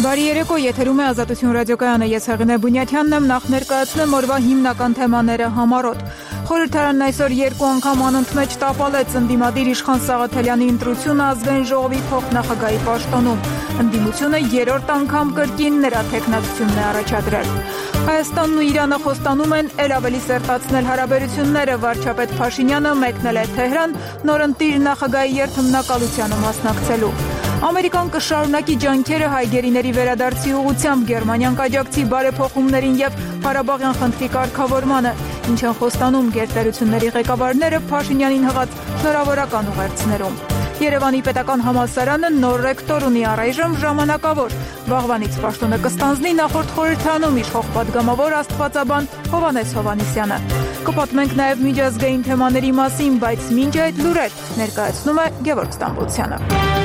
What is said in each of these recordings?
Բարի երեկո, եթերում է Ազատություն ռադիոկայանը, ես Հեղինե Բունյաթյանն եմ, նախ ներկայացնեմ օրվա հիմնական թեմաները համառոտ։ Խորհրդարանն այսօր երկու անգամ անընդմեջ տապալեց ընդդիմադիր Իշխան Սաղաթելյանի ընտրությունը ազգային ժողովի փոխնախագահի պաշտոնում։ Ընդդիմությունը երրորդ անգամ կրկին նրա թեկնածությունն է առաջադրել։ Հայաստանն ու Իրանը խոստանում են ել ավելի սերտացնել հարաբերությունները, վարչապետ Փաշինյանը մեկնել է Թեհրան նորընտիր նախագահի երթմնակալությանը մասնակցելու։ Ամերիկան կշարունակի ջանքերը հայ գերիների վերադարձի ուղղությամբ, Գերմանիան կաջակցի բարեփոխումներին եւ Ղարաբաղյան խնդրի կարգավորմանը, ինչ են խոստանում գերտերությունների ղեկավարները Փաշինյանին հղած հնարավորական ուղերձներում։ Երևանի պետական համալսարանը նոր ռեկտոր ունի առայժմ ժամանակավոր։ Վաղվանից պաշտոնը կստանձնի նախորդ խորհրդարանում իշխող պատգամավոր աստվածաբան Հովհաննես Հովհաննիսյանը։ Կպատմենք նաև միջազգային թեմաների մասին, բայց մինչ այդ լուրեր ներկայացնում է Գևորգ Ստամբոլցյանը։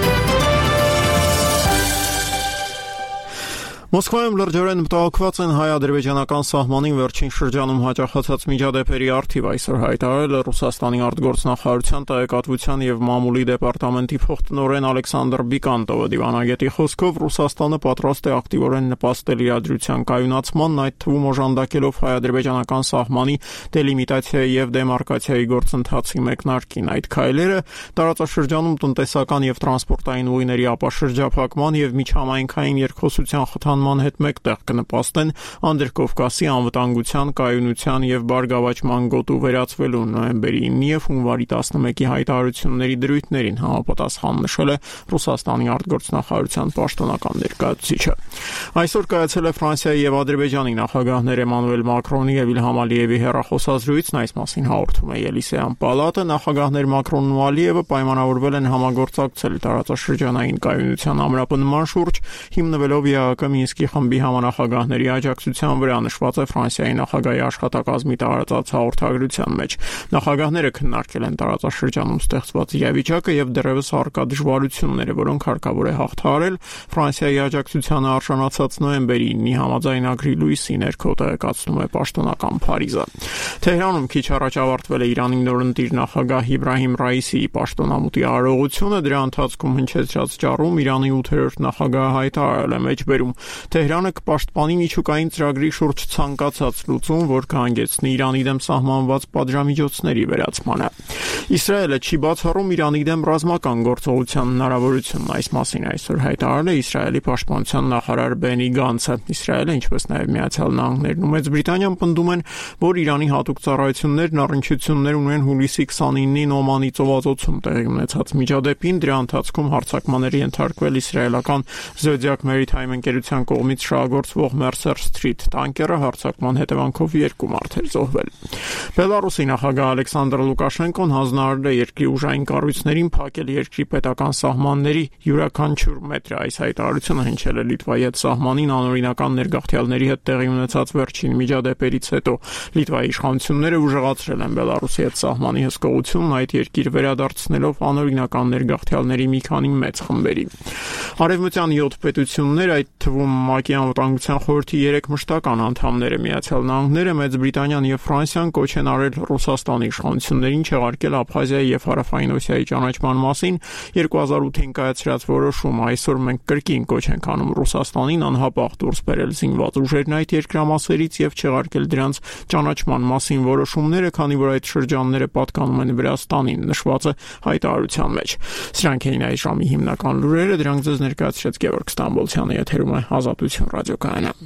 Մոսկվայում լրջորեն մտահոգված են հայ-ադրբեջանական սահմանին վերջին շրջանում հաճախացած միջադեպերի առթիվ այսօր հայտարարել Ռուսաստանի արտգործնախարարության տեղեկատվության եւ մամուլի դեպարտամենտի փոխտնօրեն Ալեքսանդր Բիկանտովը դիվանագետի խոսքով Ռուսաստանը պատրաստ է ակտիվորեն նպաստել իրադրության կայունացմանն, այդ թվում օժանդակելով հայ-ադրբեջանական սահմանի դելիմիտացիայի եւ դեմարկացիայի գործընթացի մեկնարկին։ Այդ քայլերը տարածաշրջանում տնտեսական եւ տրանսպորտային ուղիների ապաշրջափակման եւ միջհամայնքային երկխոսության խթան հետ մեկտեղ կնպաստեն Անդրկովկասի անվտանգության, կայունության եւ բարգավաճման գոտու վերածվելու նոյեմբերի 9-ի եւ հունվարի 11-ի հայտարարությունների դրույթներին համապատասխան նշել է Ռուսաստանի արտգործնախարարության պաշտոնական ներկայացուցիչը։ Այսօր կայացել է Ֆրանսիայի եւ Ադրբեջանի նախագահներ Էմանուել Մակրոնի եւ Իլհամ Ալիևի հեռախոսազրույցն, այս մասին հաղորդում է Ելիսեյան պալատը։ Նախագահներ Մակրոնն ու Ալիևը պայմանավորվել են համագործակցել տարածաշրջանային կայունության ամրապնդման շուրջ, հիմնվելով ԵԱՀԿ Մինսկի խմբի համանախագահների աջակցության վրա, նշված է Ֆրանսիայի նախագահի աշխատակազմի տարածած հաղորդագրության մեջ։ Նախագահները քննարկել են տարածաշրջանում ստեղծված իրավիճակը եւ դեռևս առկա դժվարությունները, որոնք հարկավոր է հաղթահարել Ֆրանսիայի աջակցությանը արժանացած նոյեմբերի 9-ի համաձայնագրի լույսի ներքո, տեղեկացնում է պաշտոնական Փարիզը։ Թեհրանում քիչ առաջ ավարտվել է Իրանի նորընտիր նախագահ Իբրահիմ Ռայիսիի պաշտոնամուտի արարողությունը, դրա ընթացքում հնչեցրած ճառում Իրանի 8-րդ նախագահը հայտարարել է մեջբերում Թեհրանը կպաշտպանի միջուկային ծրագրի շուրջ ցանկացած լուծում, որ կհանգեցնի Իրանի դեմ սահմանված պատժամիջոցների վերացմանը։ Իսրայելը չի բացառում Իրանի դեմ ռազմական գործողության հնարավորությունն, այս մասին այսօր հայտարարել է Իսրայելի պաշտպանության նախարար Բենի Գանցը։ Իսրայելը, ինչպես նաև Միացյալ Նահանգներն ու Մեծ Բրիտանիան պնդում են, որ Իրանի հատուկ ծառայություններն առնչություններ ունեն հուլիսի 29-ին Օմանի ծովածոցում տեղի ունեցած միջադեպին, դրա ընթացքում հարձակմանների ենթարկվել իսրայելական Zodiac Maritime ընկերության կողմից շահագործվող Mercer Street տանկերը, հարձակման հետևանքով 2 մարդ էր զոհվել։ Բելարուսի նախագահ Ալեքսանդր Լուկաշենկոն հանձնարարել է երկրի ուժային կառույցներին փակել երկրի պետական սահմանների յուրաքանչյուր մետր։ Այս հայտարարությունը հնչել է Լիտվայի հետ սահմանին անօրինական ներգաղթյալների հետ տեղի ունեցած վերջին միջադեպերից հետո։ Լիտվայի իշխանությունները ուժեղացրել են Բելարուսի հետ սահմանի հսկողությունն, այդ երկիր վերադարձնելով անօրինական ներգաղթյալների մի քանի մեծ խմբերի։ Արևմտյան 7 պետություններ, այդ թվում ՄԱԿ-ի անվտանգության խորհրդի 3 մշտական անդամները, Միացյալ Նահանգները, Մեծ Բրիտանիան եւ Ֆրանսիան կոչ են արել Ռուսաստանի իշխանություններին չեղարկել Աբխազիայի եւ Հարավային Օսիայի ճանաչման մասին 2008-ին կայացրած որոշում։ Այսօր մենք կրկին կոչ ենք անում Ռուսաստանին անհապաղ դուրս բերել զինված ուժերն այդ երկրամասերից եւ չեղարկել դրանց ճանաչման մասին որոշումները, քանի որ այդ շրջանները պատկանում են Վրաստանին, նշված է հայտարարության մեջ։ Սրանք էին այս ժամի հիմնական լուրերը, դրանք ձեզ ներկայացրեց Գևորգ Ստամբոլցյանը, եթերում է Ազատություն ռադիոկայանը։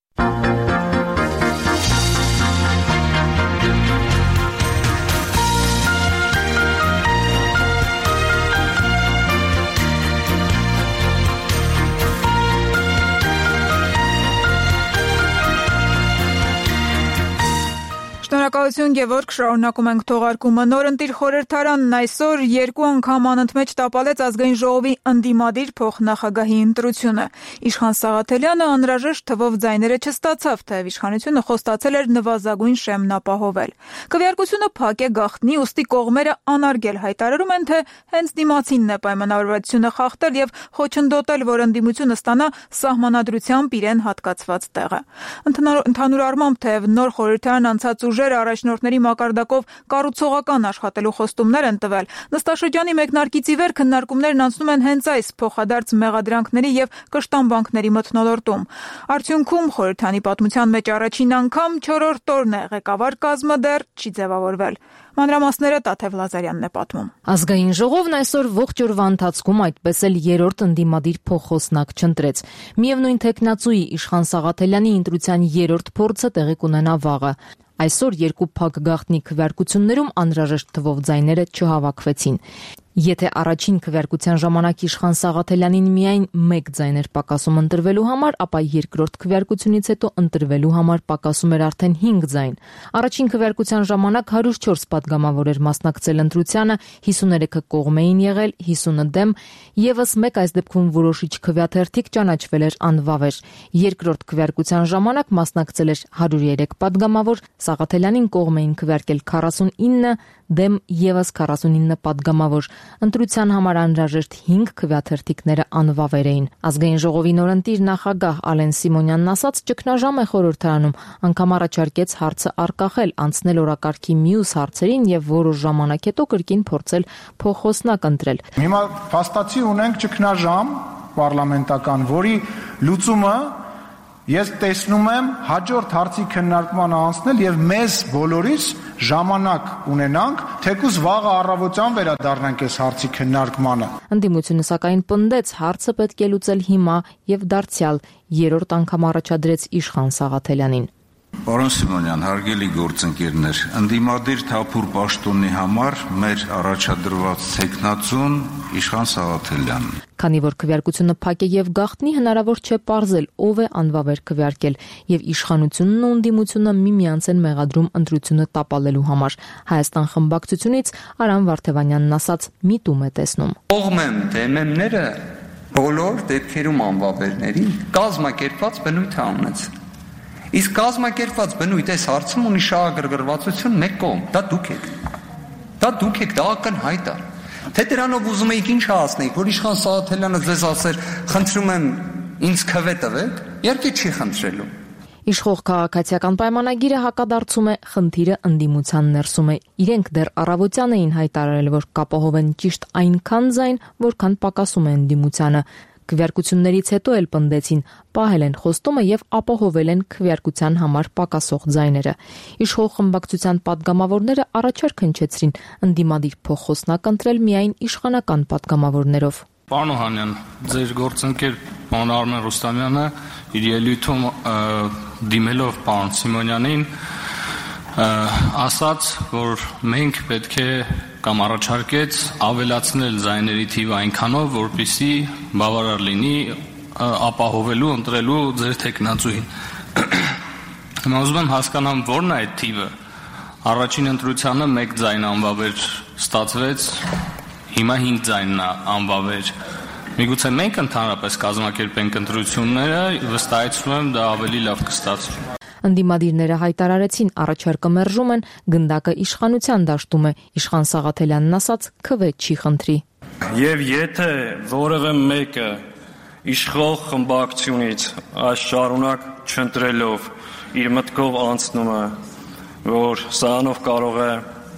Շնորհակալություն Գևորգ, շարունակում ենք թողարկումը։ Նորընտիր խորհրդարանն այսօր 2 անգամ անընդմեջ տապալեց ազգային ժողովի ընդդիմադիր փոխնախագահի ընտրությունը։ Իշխան Սաղաթելյանը անհրաժեշտ թվով ձայները չստացավ, թեև իշխանությունը խոստացել էր նվազագույն շեմն ապահովել։ Քվեարկությունը փակ է գաղտնի, ուստի կողմերը անարգել հայտարարում են, թե հենց դիմացինն է պայմանավորվածությունը խախտել եւ խոչընդոտել, որ ընդդիմությունը ստանա սահմանադրությամբ իրեն հատկացված տեղը։ Ընդհանուր առմամբ, թեև նոր խորհրդարան անցած ուժերը առաջնորդների մակարդակով կառուցողական աշխատելու խոստումներ են տվել։ Նստաշրջանի մեկնարկից ի վեր քննարկումներն անցնում են հենց այս փոխադարձ մեղադրանքների եւ կշտամբանքների մթնոլորտում։ Արդյունքում խորհրդանի պատմության մեջ առաջին անգամ 4-րդ օրն է ղեկավար կազմը դեռ չի ձևավորվել։ Մանրամասները Տաթև Լազարյանն է պատմում։ Ազգային ժողովն այսօր ողջ օրվա ընթացքում այդպես էլ 3-րդ ընդդիմադիր փոխոսնակ չընտրեց։ Միևնույն թեկնածուի Իշխան Սաղաթելյանի ընտրության 3-րդ փորձը տեղի կունենա վաղը։ Այսօր երկու փակ գաղտնի քվեարկություններում անհրաժեշտ թվով ձայները չհավաքվեցին։ Եթե առաջին քվեարկության ժամանակ Իշխան Սաղաթելյանին միայն 1 ձայն էր պակասում ընտրվելու համար, ապա երկրորդ քվեարկությունից հետո ընտրվելու համար պակասում էր արդեն 5 ձայն։ Առաջին քվեարկության ժամանակ 104 падգամավոր էր մասնակցել ընտրությանը, 53-ը կողմ էին եղել, 50-ը դեմ, եւս մեկ այս դեպքում որոշիչ քվեաթերթիկ ճանաչվել էր անվավեր։ Երկրորդ քվեարկության ժամանակ մասնակցել էր 103 падգամավոր, Սաղաթելյանին կողմ էին քվեարկել 49, դեմ եւս 49 падգամավոր։ Ընտրության համար անհրաժեշտ 5 քվեաթերթիկները անվավեր էին։ Ազգային ժողովի նորընտիր նախագահ Ալեն Սիմոնյանն ասաց, ճգնաժամ է խորհրդարանում, անգամ առաջարկեց հարցը արկախել, անցնել օրակարգի մյուս հարցերին եւ որոշ ժամանակ հետո կրկին փորձել փոխոսնակ ընտրել։ Հիմա փաստացի ունենք ճգնաժամ պարլամենտական, որի լուծումը ես տեսնում եմ հաջորդ հարցի քննարկմանը անցնել եւ մեզ բոլորիս ժամանակ ունենանք, թեկուզ վաղը առավոտյան վերադառնանք այս հարցի քննարկմանը։ Ընդդիմությունը սակայն պնդեց, հարցը պետք է լուծել հիմա եւ դարձյալ 3-րդ անգամ առաջադրեց Իշխան Սաղաթելյանին։ Պարոն Սիմոնյան, հարգելի գործընկերներ, ընդդիմադիր թափուր պաշտոնի համար մեր առաջադրված թեկնածուն Իշխան Սաղաթելյանն։ Քանի որ քվեարկությունը փակ է եւ գաղտնի, հնարավոր չէ պարզել ով է անվավեր քվեարկել եւ իշխանությունն ու ընդդիմությունը միմյանց են մեղադրում ընտրությունը տապալելու համար։ Հայաստան խմբակցությունից Արամ Վարդևանյանն ասաց՝ միտում է տեսնում։ Կողմեմ դեմեմները բոլոր դեպքերում անվավերների կազմակերպված բնույթ է ունեցել։ Իսկ կազմակերպված բնույթ այս հարցում ունի շահագրգռվածություն մեկ կողմ, դա դուք եք, դա ակնհայտ է։ Թե դրանով ուզում եք ինչ հասնեիք, որ Իշխան Սաղաթելյանը ձեզ ասեր, խնդրում եմ ինձ քվե տվեք, իհարկե չի խնդրելու։ Իշխող քաղաքացիական պայմանագիրը հակադարձում է, խնդիրը ընդդիմության ներսում է։ Իրենք դեռ առավոտյան էին հայտարարել, որ կապահովեն ճիշտ այնքան ձայն, որքան պակասում է ընդդիմությանը։ Քվեարկություններից հետո էլ պնդեցին, պահել են խոստումը եւ ապահովել են քվեարկության համար պակասող ձայները։ Իշխող խմբակցության падգամավորները առաջարկ հնչեցրին ընդդիմադիր փոխոսնակ ընտրել միայն իշխանական падգամավորներով։ Պարոն Օհանյան, ձեր գործընկեր պարոն Արմեն Ռուստամյանը իր ելույթում դիմելով պարոն Սիմոնյանին ասաց, որ մենք պետք է կամ առաջարկեց ավելացնել ձայների թիվը այնքանով, որպեսզի բավարար լինի ապահովելու ընտրելու ձեր թեկնածուին։ Հիմա ուզում եմ հասկանամ, որն է այդ թիվը։ Առաջին ընտրությանը 1 ձայն անվավեր ստացվեց, հիմա 5 ձայնն է անվավեր։ Միգուցե մենք ընդհանրապես կազմակերպենք ընտրությունները, վստահեցնում եմ դա ավելի լավ կստացվի։ Ընդդիմադիրները հայտարարեցին, առաջարկը մերժում են, գնդակը իշխանության դաշտում է։ Իշխան Սաղաթելյանն ասաց, քվե չի խնդրի։ Եվ եթե որևէ մեկը իշխող խմբակցությունից այս շարունակ չընտրելով իր մտքով անցնում է, որ սրանով կարող է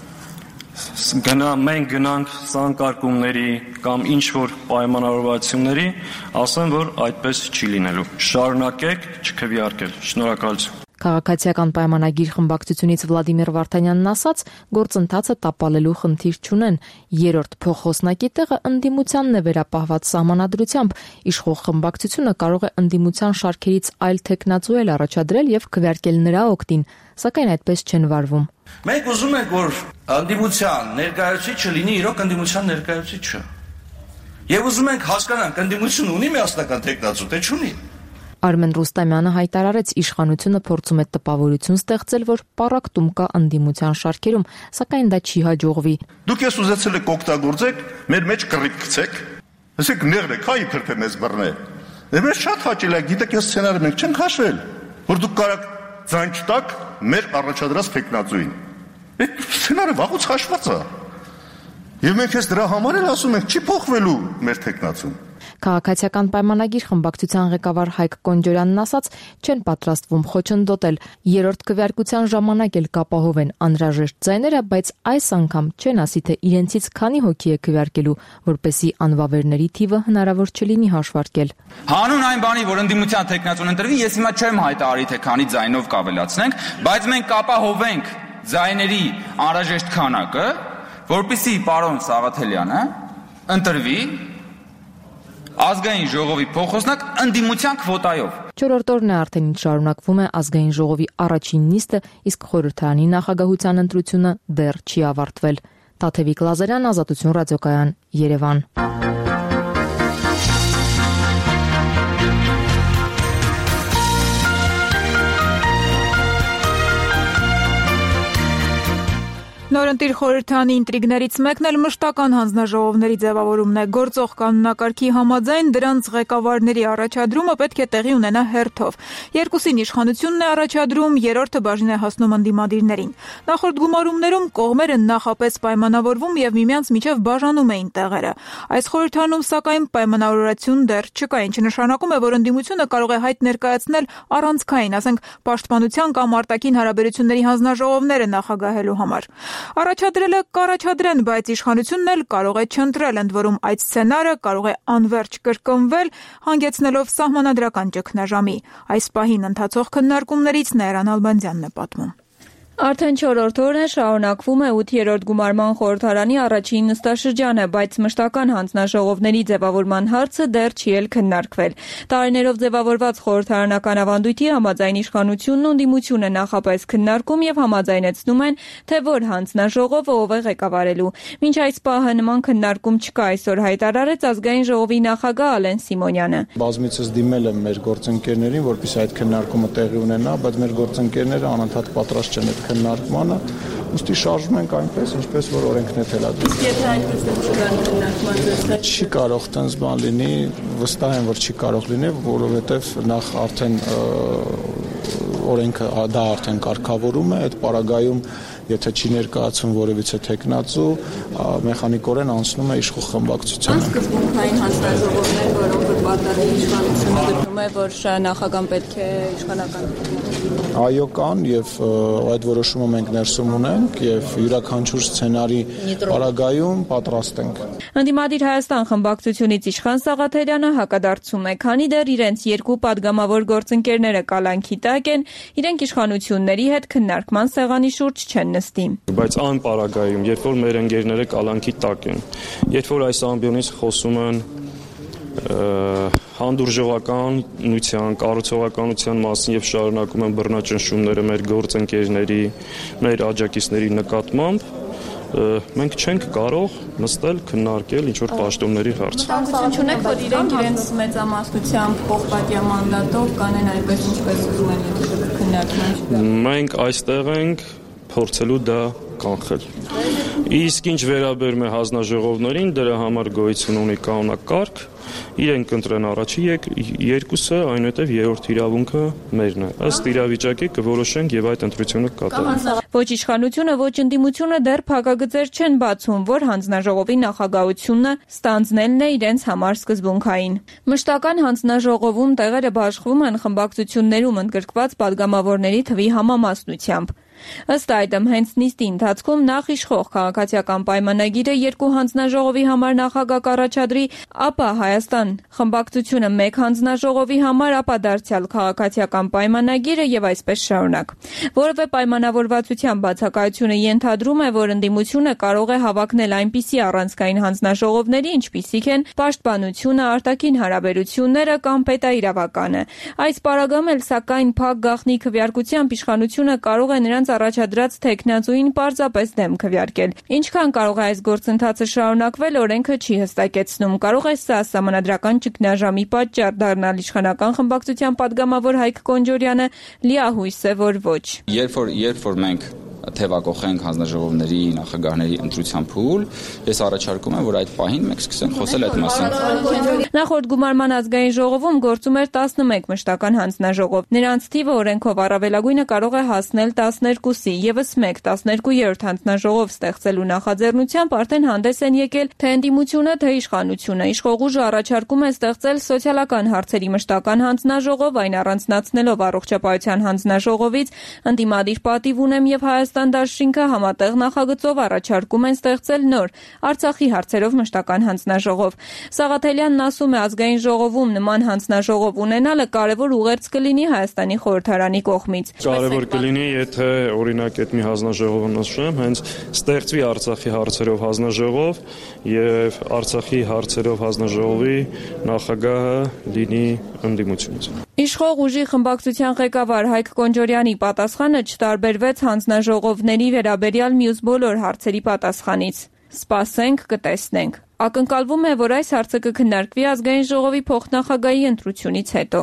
մենք գնանք սանկարկումների կամ ինչ-որ պայմանավորվածությունների, ասեմ, որ այդպես չի լինելու։ Շարունակեք չքվեարկել։ Շնորհակալություն։ Քաղաքացիական պայմանագիր խմբակցությունից Վլադիմիր Վարդանյանն ասաց, գործընթացը տապալելու խնդիր չունեն։ 3-րդ փոխոսնակի տեղը ընդդիմությանն է վերապահված սահմանադրությամբ։ Իշխող խմբակցությունը կարող է ընդդիմության շարքերից այլ թեկնածու էլ առաջադրել եւ քվեարկել նրա օգտին, սակայն այդպես չեն վարվում։ Մենք ուզում ենք, որ ընդդիմության ներկայացուցիչը լինի իրոք ընդդիմության ներկայացուցիչը։ Եվ ուզում ենք հասկանանք, ընդդիմությունը ունի միասնական թեկնածու, թե չունի։ Արմեն Ռուստամյանը հայտարարեց, իշխանությունը փորձում է տպավորություն ստեղծել, որ պառակտում կա ընդդիմության շարքերում, սակայն դա չի հաջողվի։ Դուք ես ուզեցել եք օգտագործեք, մեր մեջ կռիվ գցեք, ասեք նեղրեք, հա իբր թե մեզ բռնե։ Մեզ շատ հաճելի է, գիտեք, այս սցենարը մենք չենք հաշվել, որ դուք կարաք ձայն չտաք մեր առաջադրած թեկնածուին։ Այդ սցենարը վաղուց հաշված է։ Եվ մենք ես դրա համար էլ ասում ենք, չի փոխվելու մեր թեկնածուն։ Քաղաքացիական պայմանագիր խմբակցության ղեկավար Հայկ Կոնջորյանն ասաց, չեն պատրաստվում խոչընդոտել։ Երրորդ քվեարկության ժամանակ էլ կապահովեն անհրաժեշտ ձայները, բայց այս անգամ չեն ասի, թե իրենցից քանի հոգի է քվեարկելու, որպեսզի անվավերների թիվը հնարավոր չլինի հաշվարկել։ Հանուն այն բանի, որ ընդդիմության թեկնածուն ընտրվի, ես հիմա չեմ հայտարարի, թե քանի ձայնով կավելացնենք, բայց մենք կապահովենք ձայների անհրաժեշտ քանակը, որպեսզի պարոն Սաղաթելյանը ընտրվի ազգային ժողովի փոխոսնակ ընդդիմության քվոտայով։ Չորրորդ օրն է արդեն ինչ շարունակվում է ազգային ժողովի առաջին նիստը, իսկ խորհրդարանի նախագահության ընտրությունը դեռ չի ավարտվել։ Տաթևիկ Լազարյան, Ազատություն ռադիոկայան, Երևան։ Նորընտիր խորհրդարանի ինտրիգներից մեկն էլ մշտական հանձնաժողովների ձևավորումն է։ Գործող կանոնակարգի համաձայն դրանց ղեկավարների առաջադրումը պետք է տեղի ունենա հերթով։ Երկուսին իշխանությունն է առաջադրում, երրորդը բաժին է հասնում ընդդիմադիրներին։ Նախորդ գումարումներում կողմերը նախապես պայմանավորվում եւ միմյանց միջև բաժանում էին տեղերը։ Այս խորհրդարանում սակայն պայմանավորություն դեռ չկա, ինչը նշանակում է, որ ընդդիմությունը կարող է հայտ ներկայացնել առանցքային, ասենք պաշտպանության կամ արտաքին հարաբերությունների հանձնաժողովները նախագահելու համար։ Առաջադրելը կառաջադրեն, բայց իշխանությունն էլ կարող է չընտրել, ընդ որում այդ սցենարը կարող է անվերջ կրկնվել, հանգեցնելով սահմանադրական ճգնաժամի։ Այս պահին ընթացող քննարկումներից Նաիրա Նալբանդյանն է պատմում։ Արդեն 4-րդ օրն է շարունակվում է 8-րդ գումարման խորհրդարանի առաջին նստաշրջանը, բայց մշտական հանձնաժողովների ձևավորման հարցը դեռ չի էլ քննարկվել։ Տարիներով ձևավորված խորհրդարանական ավանդույթի համաձայն իշխանությունն ու ընդդիմությունը նախապես քննարկում եւ համաձայնեցնում են, թե որ հանձնաժողովը ով է ղեկավարելու։ Մինչ այս պահը նման քննարկում չկա, այսօր հայտարարեց ազգային ժողովի նախագահ Ալեն Սիմոնյանը։ Բազմիցս դիմել եմ մեր գործընկերներին, որպեսզի այդ քննարկումը տեղի ունենա, բայց մեր գործընկերները անընդհատ պատրաստ չեն քննարկմանը, ուստի շարժում ենք այնպես, ինչպես որ օրենքն է թելադրում։ Եթե այնպես չկան քննարկման չի կարող տենց բան լինի, վստահ եմ, որ չի կարող լինի, որովհետև նախ արդեն օրենքը դա արդեն կարգավորում է, այդ պարագայում եթե չի ներկայացում որևիցե թեկնածու, մեխանիկորեն անցնում է իշխող խմբակցությանը։ Սկզբունքային հանձնաժողովներ, որոնք պատահի իշխանությունը գտնում է, որ նախագահան պետք է իշխանական։ Այո, կան եւ այդ որոշումը մենք ներսում ունենք եւ յուրաքանչյուր սցենարի պարագայում պատրաստ ենք։ Ընդդիմադիր Հայաստան խմբակցությունից Իշխան Սաղաթելյանը հակադարձում է, քանի դեռ իրենց երկու падգամավոր գործընկերները կալանքի տակ են, իրենք իշխանությունների հետ քննարկման սեղանի շուրջ չեն նստի։ Բայց այն պարագայում, երբ որ մեր ընկերները կալանքի տակ են, երբ որ այս ամբիոնից խոսում են հանդուրժողականության, կառուցողականության մասին եւ շարունակում են բռնաճնշումները մեր գործընկերների, մեր աջակիցների նկատմամբ, մենք չենք կարող նստել քննարկել ինչ որ պաշտոնների հարց։ Ցանկություն ունեք, որ իրենց մեծամասնությամբ փոխպատյա մանդատով կանեն այնպես ինչպես ուզում են քննարկման։ Մենք այստեղ ենք փորձելու դա կանխել։ Իսկ ինչ վերաբերում է հանձնաժողովներին, դրա համար գոյություն ունի կանոնակարգ, իրենք ընտրեն առաջի երկուսը, այնուհետև երրորդ իրավունքը մերն է։ Ըստ իրավիճակի կորոշենք եւ այդ ընտրությունը կատարենք։ Ոչ իշխանությունը, ոչ ընդդիմությունը դեռ փակագծեր չեն բացում, որ հանձնաժողովի նախագահությունը ստանձնելն է իրենց համար սկզբունքային։ Մշտական հանձնաժողովում տեղերը բաշխվում են խմբակցություններում ընդգրկված падգամավորների թվի համամասնությամբ։ Ըստ այդմ հենց նիստի ընթացքում նախ իշխող քաղաքացիական պայմանագիրը երկու հանձնաժողովի համար նախագահ կառաջադրի, ապա Հայաստան խմբակցությունը մեկ հանձնաժողովի համար, ապա դարձյալ քաղաքացիական պայմանագիրը եւ այսպես շարունակ։ Որովե պայմանավորվածության բացակայությունը ենթադրում է, որ ընդդիմությունը կարող է հավակնել այնպիսի առանցքային հանձնաժողովների, ինչպիսիք են պաշտպանությունը, արտաքին հարաբերությունները կամ պետաիրավականը։ Այս պարագայում էլ սակայն փակ գաղտնի քվեարկությամբ իշխանությունը կարող է նրանց առաջադրած թեկնածուին պարզապես դեմ քվեարկել։ Ինչքան կարող է այս գործընթացը շարունակվել, օրենքը չի հստակեցնում։ Կարող է սա սահմանադրական ճգնաժամի պատճառ դառնալ, իշխանական խմբակցության падգամավոր Հայկ Կոնջորյանը լիահույս է, որ ոչ։ Երբ որ մենք թևակողենք հանձնաժողովների նախագահների ընտրության փուլ, ես առաջարկում եմ, որ այդ պահին մենք սկսենք խոսել այդ մասին։ Նախորդ գումարման ազգային ժողովում գործում էր 11 մշտական հանձնաժողով։ Նրանց թիվը օրենքով առավելագույնը կարող է հասնել 12-ի, եւս մեկ 12-րդ հանձնաժողով ստեղծելու նախաձեռնությամբ արդեն հանդես են եկել թե ընդդիմությունը, թե իշխանությունը։ Իշխող ուժը առաջարկում է ստեղծել սոցիալական հարցերի մշտական հանձնաժողով, այն առանձնացնելով առողջապահության հանձնաժողովից, ընդդիմադիր պատիվ ունեմ եւ Հայաստան դաշինքը համատեղ նախագծով առաջարկում են ստեղծել նոր Արցախի հարցերով մշտական հանձնաժողով։ Սաղաթելյանն ասում է, ազգային ժողովում նման հանձնաժողով ունենալը կարևոր ուղերձ կլինի Հայաստանի խորհրդարանի կողմից։ Կարևոր կլինի, եթե օրինակ այդ մի հանձնաժողովը նշեմ, հենց ստեղծվի Արցախի հարցերով հանձնաժողով եւ Արցախի հարցերով հանձնաժողովի նախագահը լինի ընդդիմությունից։ Իշխող ուժի խմբակցության ղեկավար Հայկ Կոնջորյանի պատասխանը չտարբերվեց հանձնաժողովների վերաբերյալ մյուս բոլոր հարցերի պատասխանից։ Սպասենք, կտեսնենք։ Ակնկալվում է, որ այս հարցը կքննարկվի ազգային ժողովի փոխնախագահի ընտրությունից հետո։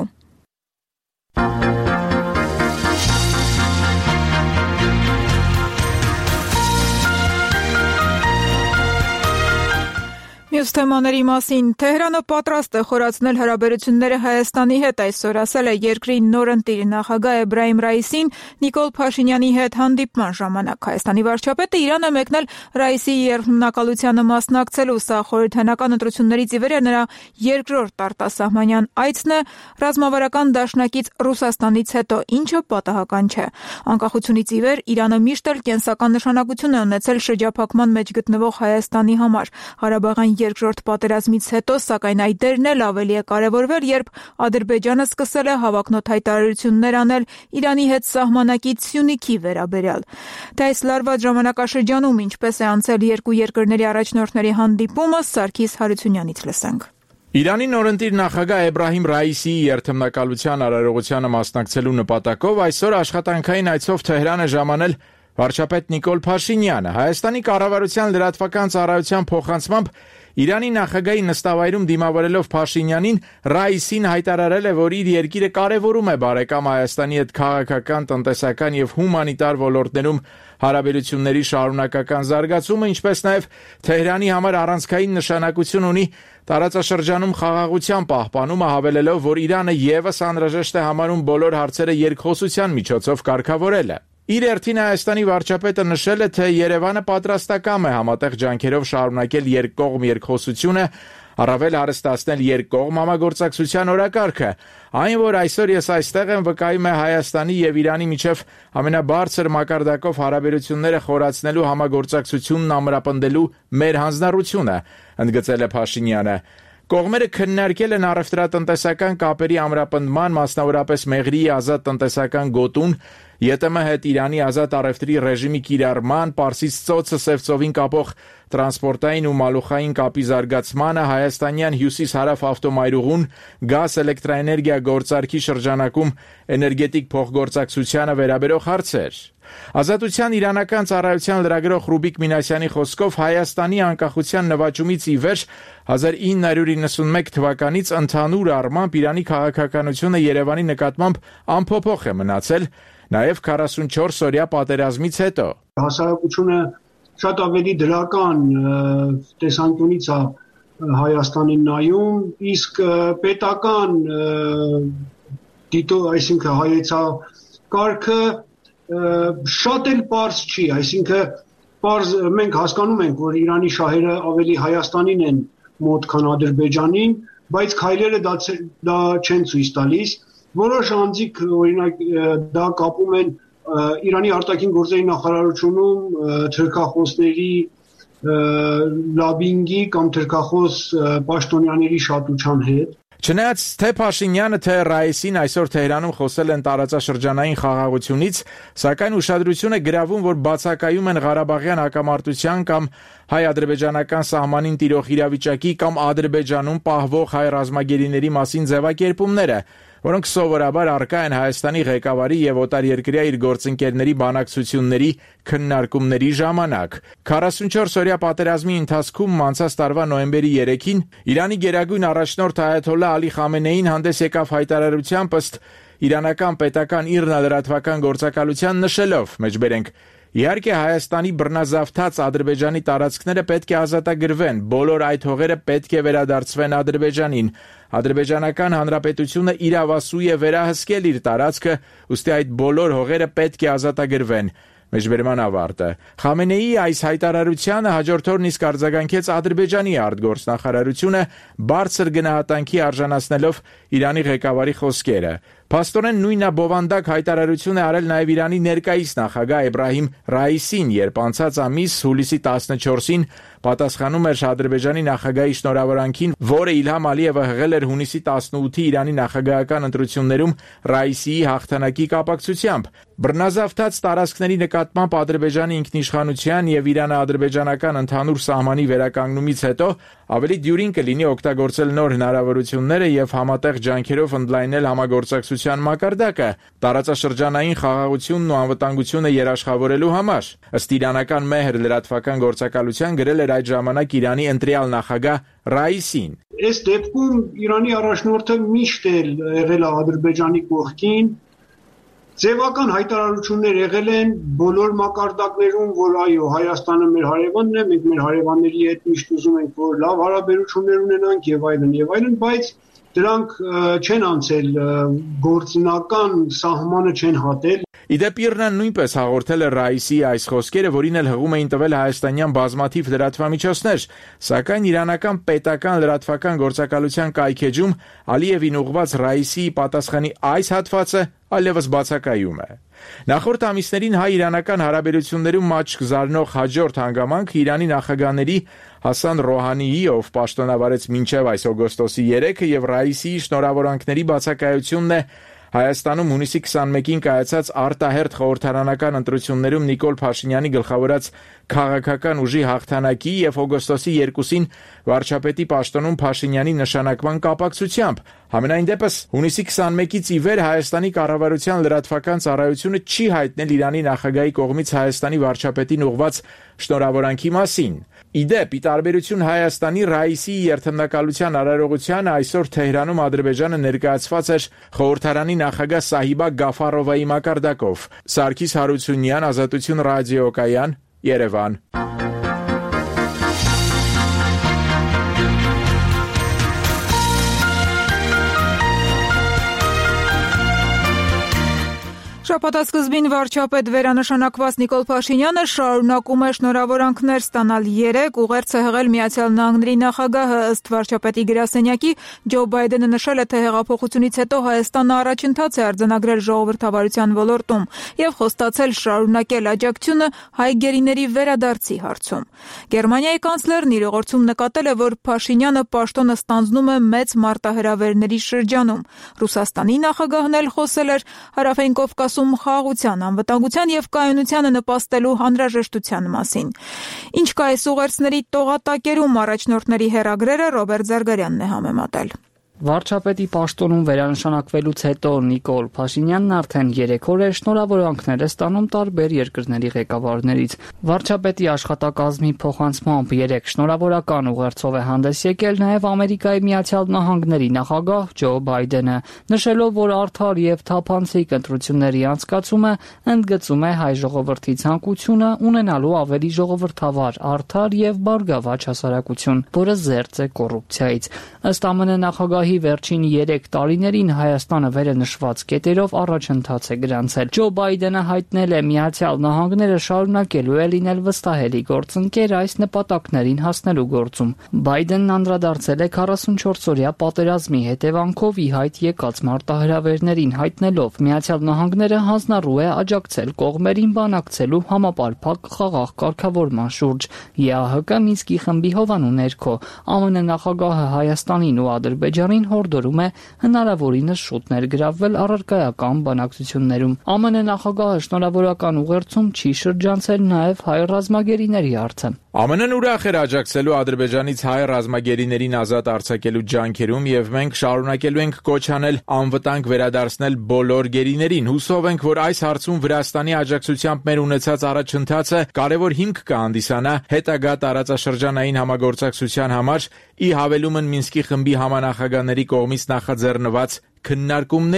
Մյուս թեմաների մասին Թեհրանը պատրաստ է խորացնել հարաբերությունները Հայաստանի հետ, այսօր ասել է երկրի նոր ընտիր նախագահ Էբրահիմ Ռայիսին Նիկոլ Փաշինյանի հետ հանդիպման ժամանակ։ Հայաստանի վարչապետը Իրան է մեկնել Ռայիսի երթմնակալությանը մասնակցելու, սա խորհրդանական ընտրություններից ի վեր նրա երկրորդ արտասահմանյան այցն է ռազմավարական դաշնակից Ռուսաստանից հետո, ինչը պատահական չէ։ Անկախությունից ի վեր Իրանը միշտ էլ կենսական նշանակություն է ունեցել շրջափակման մեջ գտնվող Հայաստանի համար։ Ղարաբաղյան երկրորդ պատերազմից հետո, սակայն այդ դերն էլ ավելի է կարևորվել, երբ Ադրբեջանը սկսել է հավակնոտ հայտարարություններ անել Իրանի հետ սահմանակից Սյունիքի վերաբերյալ։ Թե այս լարված ժամանակաշրջանում ինչպես է անցել երկու երկրների առաջնորդների հանդիպումը, Սարգիս Հարությունյանից լսենք։ Իրանի նորընտիր նախագահ Էբրահիմ Ռայիսիի երթմնակալության արարողությանը մասնակցելու նպատակով այսօր աշխատանքային այցով Թեհրան է ժամանել վարչապետ Նիկոլ Փաշինյանը։ Հայաստանի կառավարության լրատվական ծառայության փոխանցմամբ Իրանի նախագահի նստավայրում դիմավորելով Փաշինյանին, Ռայիսին հայտարարել է, որ իր երկիրը կարևորում է բարեկամ Հայաստանի հետ քաղաքական, տնտեսական եւ հումանիտար ոլորտներում հարաբերությունների շարունակական զարգացումը, ինչպես նաեւ Թեհրանի համար առանցքային նշանակություն ունի տարածաշրջանում խաղաղության պահպանումը, հավելելով, որ Իրանը եւս անհրաժեշտ է համարում բոլոր հարցերը երկխոսության միջոցով կարգավորելը։ Իր հերթին Հայաստանի վարչապետը նշել է, թե Երևանը պատրաստակամ է համատեղ ջանքերով շարունակել երկկողմ երկխոսությունը, առավել հարստացնել երկկողմ համագործակցության օրակարգը։ Այն, որ այսօր ես այստեղ եմ, վկայում է Հայաստանի եւ Իրանի միջև ամենաբարձր մակարդակով հարաբերությունները խորացնելու համագործակցությունն ամրապնդելու մեր հանձնառությունը, ընդգծել է Փաշինյանը։ Կողմերը քննարկել են առևտրատնտեսական կապերի ամրապնդման, մասնավորապես Մեղրիի ազատ տնտեսական գոտուն, ԵՏՄ հետ Իրանի ազատ առևտրի ռեժիմի կիրառման, Պարսից ծոցը Սև ծովին կապող տրանսպորտային ու մալուխային կապի զարգացմանը, հայաստանյան հյուսիս-հարավ ավտոմայրուղուն, գազ էլեկտրաէներգիա գործարքի շրջանակում էներգետիկ փոխգործակցությանը վերաբերող հարցեր։ Ազատության իրանական ծառայության լրագրող Ռուբիկ Մինասյանի խոսքով Հայաստանի անկախության նվաճումից ի վեր 1991 թվականից ընդհանուր առմամբ Իրանի քաղաքականությունը Երևանի նկատմամբ անփոփոխ է մնացել, նաև 44-օրյա պատերազմից հետո։ Հասարակությունը շատ ավելի դրական տեսանկյունից է Հայաստանին նայում, իսկ պետական այսինքն հայեցակարգը շատ էլ պարզ չի, այսինքն մենք հասկանում ենք, որ Իրանի շահերը ավելի Հայաստանին են մոտ, քան Ադրբեջանին, բայց քայլերը դա չեն ցույց տալիս։ Որոշ անձիկ օրինակ դա կապում են Իրանի արտաքին գործերի նախարարությունում թրքախոսների լաբինգի կամ թրքախոս պաշտոնյաների շատության հետ։ Չնայած թե Փաշինյանը, թե Ռայիսին այսօր Թեհրանում խոսել են տարածաշրջանային խաղաղությունից, սակայն ուշադրություն է գրավում, որ բացակայում են Ղարաբաղյան հակամարտության կամ հայ-ադրբեջանական սահմանին տիրող իրավիճակի կամ Ադրբեջանում պահվող հայ ռազմագերիների մասին ձևակերպումները, որոնք սովորաբար առկա են Հայաստանի ղեկավարի եւ օտարերկրյա իր գործընկերների բանակցությունների քննարկումների ժամանակ։ 44-օրյա պատերազմի ընթացքում անցած տարվա նոյեմբերի 3-ին Իրանի գերագույն առաջնորդ Այաթոլլահ Ալի Խամենեին հանդես եկավ հայտարարությամբ ըստ իրանական պետական ԻՌՆԱ լրատվական գործակալության նշելով, մեջբերենք, Իհարկե Հայաստանի բռնազավթած Ադրբեջանի տարածքները պետք է ազատագրվեն, բոլոր այդ հողերը պետք է վերադարձվեն Ադրբեջանին։ Ադրբեջանական հանրապետությունը իրավասու է վերահսկել իր տարածքը, ուստի այդ բոլոր հողերը պետք է ազատագրվեն։ Մեջբերման ավարտը։ Խամենեի այս հայտարարությանը հաջորդ օրն իսկ արձագանքեց Ադրբեջանի արտգործնախարարությունը, բարձր գնահատանքի արժանացնելով Իրանի ղեկավարի խոսքերը։ Փաստորեն նույնաբովանդակ հայտարարություն է արել նաև Իրանի ներկայիս նախագահ Էբրահիմ Ռայիսին, երբ անցած ամիս հուլիսի 14-ին պատասխանում էր Ադրբեջանի նախագահի շնորհավորանքին, որը Իլհամ Ալիևը հղել էր հունիսի 18-ի Իրանի նախագահական ընտրություններում Ռայիսիի հաղթանակի կապակցությամբ։ Բռնազավթած տարածքների նկատմամբ Ադրբեջանի ինքնիշխանության եւ Իրано-ադրբեջանական ընդհանուր սահմանի վերականգնումից հետո ավելի դյուրին կլինի օգտագործել նոր հնարավորությունները եւ համատեղ ջանքերով ընդլայնել համագործակցության մակարդակը տարածաշրջանային խաղաղությունն ու անվտանգությունը երաշխավորելու համար։ Ըստ իրանական Մեհր լրատվական գործակալության գրել էր այդ ժամանակ Իրանի ընտրյալ նախագահ Ռայիսին։ Այս դեպքում Իրանի առաջնորդը միշտ եղել է Ադրբեջանի կողքին։ Ձևական հայտարարություններ եղել են բոլոր մակարդակներում, որ այո, Հայաստանը մեր հարևանն է, մենք մեր հարևանների հետ միշտ ուզում ենք, որ լավ հարաբերություններ ունենանք եւ այլն, բայց դրանք չեն անցել գործնական սահմանը չեն հատել։ Իդեպ Իրանը նույնպես հաղորդել է Ռայիսի այս խոսքերը, որին էլ հղում էին տվել հայաստանյան բազմաթիվ լրատվամիջոցներ, սակայն իրանական պետական լրատվական գործակալության կայքեջում Ալիևին ուղղված Ռայիսի պատասխանի այս հատվածը այլևս բացակայում է։ Նախորդ ամիսներին հայ-իրանական հարաբերություններում աճք զարնող հաջորդ հանգամանքը Իրանի նախագահների Հասան Ռոհանիի, ով պաշտոնավարեց մինչև այս օգոստոսի 3-ը, եւ Ռայիսիի շնորհավորանքների բացակայությունն է Հայաստանում հունիսի 21-ին կայացած արտահերթ խորհրդարանական ընտրություններում Նիկոլ Փաշինյանի գլխավորած քաղաքական ուժի հաղթանակի եւ օգոստոսի 2-ին վարչապետի պաշտոնում Փաշինյանի նշանակման կապակցությամբ։ Համենայն դեպս հունիսի 21-ից ի վեր Հայաստանի կառավարության լրատվական ծառայությունը չի հայտնել Իրանի նախագահի կողմից Հայաստանի վարչապետին ուղղված շնորհավորանքի մասին։ Իդեպ, ի տարբերություն Հայաստանի Ռայիսի երթմնակալության արարողությանը այսօր Թեհրանում Ադրբեջանը ներկայացված էր խորհրդարանի նախագահ Սահիբա Գաֆարովայի մակարդակով։ Սարգիս Հարությունյան, Ազատություն ռադիոկայան, Երևան։ Շաբաթասկզբին վարչապետ վերանշանակված Նիկոլ Փաշինյանը շարունակում է շնորհավորանքներ ստանալ 3 ուղերձ է հղել Միացյալ Նահանգների նախագահը ըստ վարչապետի գրասենյակի Ջո Բայդենը նշել է, թե հեղափոխությունից հետո Հայաստանը առաջընթաց է արձանագրել ժողովրդավարության ոլորտում եւ խոստացել շարունակել աջակցությունը հայ գերիների վերադարձի հարցում։ Գերմանիայի կանցլերն իր ուղերձում նկատել է, որ Փաշինյանը պաշտոնը ստանձնում է մեծ մարտահրավերների շրջանում։ Ռուսաստանի նախագահն էլ խոսել էր Հարավային Կովկասում խաղաղության, անվտանգության եւ կայունությանը նպաստելու անհրաժեշտության մասին։ Ինչ կա այս ուղերձների տողատակերում առաջնորդների հեռագրերը Ռոբերտ Զարգարյանն է համեմատել։ Վարչապետի պաշտոնում վերանշանակվելուց հետո Նիկոլ Փաշինյանն արդեն 3 օր է շնորհավորանքներ է ստանում տարբեր երկրների ղեկավարներից։ Վարչապետի աշխատակազմի փոխանցմամբ 3 շնորհավորական ուղերձով է հանդես եկել նաև Ամերիկայի Միացյալ Նահանգների նախագահ Ջո Բայդենը, նշելով, որ արդար եւ թափանցիկ ընտրությունների անցկացումը ընդգծում է հայ ժողովրդի ցանկությունը ունենալու ավելի ժողովրդավար, արդար եւ բարգավաճ հասարակություն, որը զերծ է կոռուպցիայից։ Ըստ ԱՄՆ նախագահի վերջին 3 տարիներին Հայաստանը վերը նշված կետերով առաջընթաց է գրանցել։ Ջո Բայդենը հայտնել է Միացյալ Նահանգները շարունակելու է լինել վստահելի գործընկեր այս նպատակներին հասնելու գործում։ Բայդենն անդրադարձել է 44-օրյա պատերազմի հետևանքով ի հայտ եկած մարտահրավերներին, հայտնելով Միացյալ Նահանգները հանձնառու է աջակցել կողմերին բանակցելու համապարփակ խաղաղ կարգավորման շուրջ։ ԵԱՀԿ Մինսկի խմբի հովանու ներքո ԱՄՆ նախագահը Հայաստանին ու Ադրբեջանին հորդորում է հնարավորինս շուտ ներգրավվել առարկայական բանակցություններում։ ԱՄՆ նախագահը շնորհավորական ուղերձում չի շրջանցել նաև հայ ռազմագերիների հարցը։ ԱՄՆ-ն ուրախ էր աջակցելու Ադրբեջանից հայ ռազմագերիներին ազատ արձակելու ջանքերում եւ մենք շարունակելու ենք կոչ անել անվտանգ վերադարձնել բոլոր գերիներին։ Հուսով ենք, որ այս հարցում Վրաստանի աջակցությամբ մեր ունեցած առաջընթացը կարևոր հիմք կհանդիսանա հետագա տարածաշրջանային համագործակցության համար, ի հավելումն Մինսկի խմբի համանախագահների կողմից նախաձեռնված քննարկումների։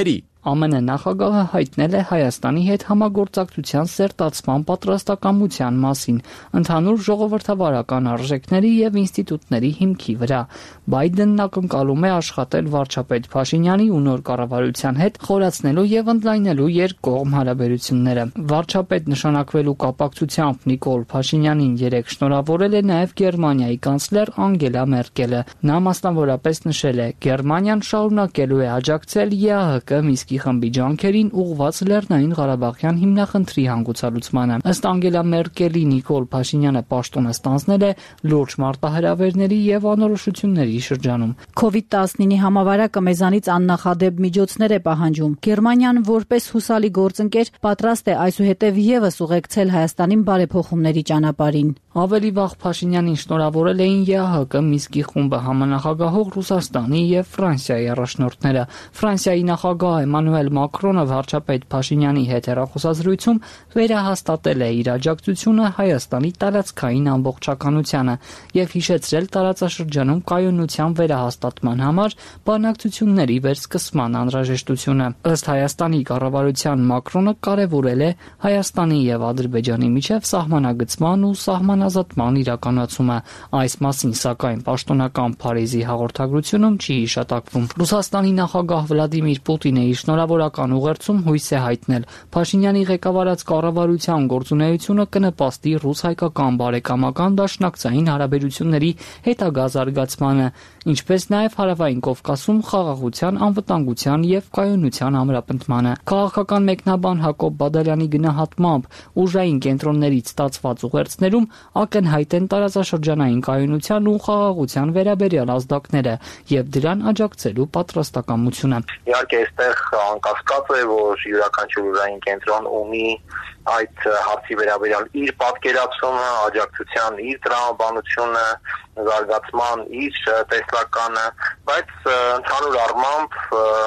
ԱՄՆ նախագահը հայտնել է Հայաստանի հետ համագործակցության սերտացման պատրաստակամության մասին ընդհանուր ժողովրդավարական արժեքների եւ ինստիտուտների հիմքի վրա։ Բայդենն ակնկալում է աշխատել վարչապետ Փաշինյանի ու նոր կառավարության հետ խորացնելու եւ ընդլայնելու երկկողմ հարաբերությունները։ Վարչապետ նշանակվելու կապակցությամբ Նիկոլ Փաշինյանին երեկ շնորհավորել է նաեւ Գերմանիայի կանցլեր Անգելա Մերկելը։ Նա մասնավորապես նշել է. Գերմանիան շարունակելու է աջակցել ԵԱՀԿ Մինսկի խմբի ջանքերին ուղղված Լեռնային Ղարաբաղյան հիմնախնդրի հանգուցալուծմանը։ Ըստ Անգելա Մերկելի, Նիկոլ Փաշինյանը պաշտոնը ստանձնել է լուրջ մարտահրավերների եւ անորոշությունների շրջանում։ COVID-19-ի համավարակը մեզանից աննախադեպ միջոցներ է պահանջում։ Գերմանիան որպես հուսալի գործընկեր պատրաստ է այսուհետև եւս ուղեկցել Հայաստանին բարեփոխումների ճանապարհին։ Ավելի վաղ Փաշինյանին շնորհավորել էին ԵԱՀԿ Մինսկի խումբը համանախագահող Ռուսաստանի եւ Ֆրանսիայի առաջնորդները։ Ֆրանսիայի նախագահ Էմանուել Մակրոնը վարչապետ Փաշինյանի հետ հեռախոսազրույցում վերահաստատել է իր աջակցությունը Հայաստանի տարածքային ամբողջականությանը եւ հիշեցրել տարածաշրջանում կայունության վերահաստատման համար բանակցությունների վերսկսման անհրաժեշտությունը։ Ըստ Հայաստանի կառավարության Մակրոնը կարևորել է Հայաստանի եւ Ադրբեջանի միջև սահմանագծման ու սահմանազատման իրականացումը։ Այս մասին, սակայն, պաշտոնական Փարիզի հաղորդագրությունում չի հիշատակվում։ Ռուսաստանի նախագահ Վլադիմիր Պուտինը իր շնորհավորական ուղերձում հույս է հայտնել Փաշինյանի ղեկավարած կառավարության գործունեությունը կնպաստի ռուս-հայկական բարեկամական դաշնակցային հարաբերությունների հետագա զարգացմանը, ինչպես նաև Հարավային Կովկասում խաղաղության, անվտանգության եւ կայունության ամրապնդմանը։ Քաղաքական մեկնաբան Հակոբ Բադալյանի գնահատմամբ ուժային կենտրոններից ստացված ուղերձներում ակնհայտ են տարածաշրջանային կայունության ու խաղաղության վերաբերյալ ազդակները եւ դրան աջակցելու պատրաստակամությունը։ Իհարկե, այստեղ անկասկած է, որ յուրաքանչյուր ուժային կենտրոն ունի այդ հարցի վերաբերյալ իր պատկերացումը, աջակցության իր տրամաբանությունը, զարգացման իր տեսլականը, բայց ընդհանուր առմամբ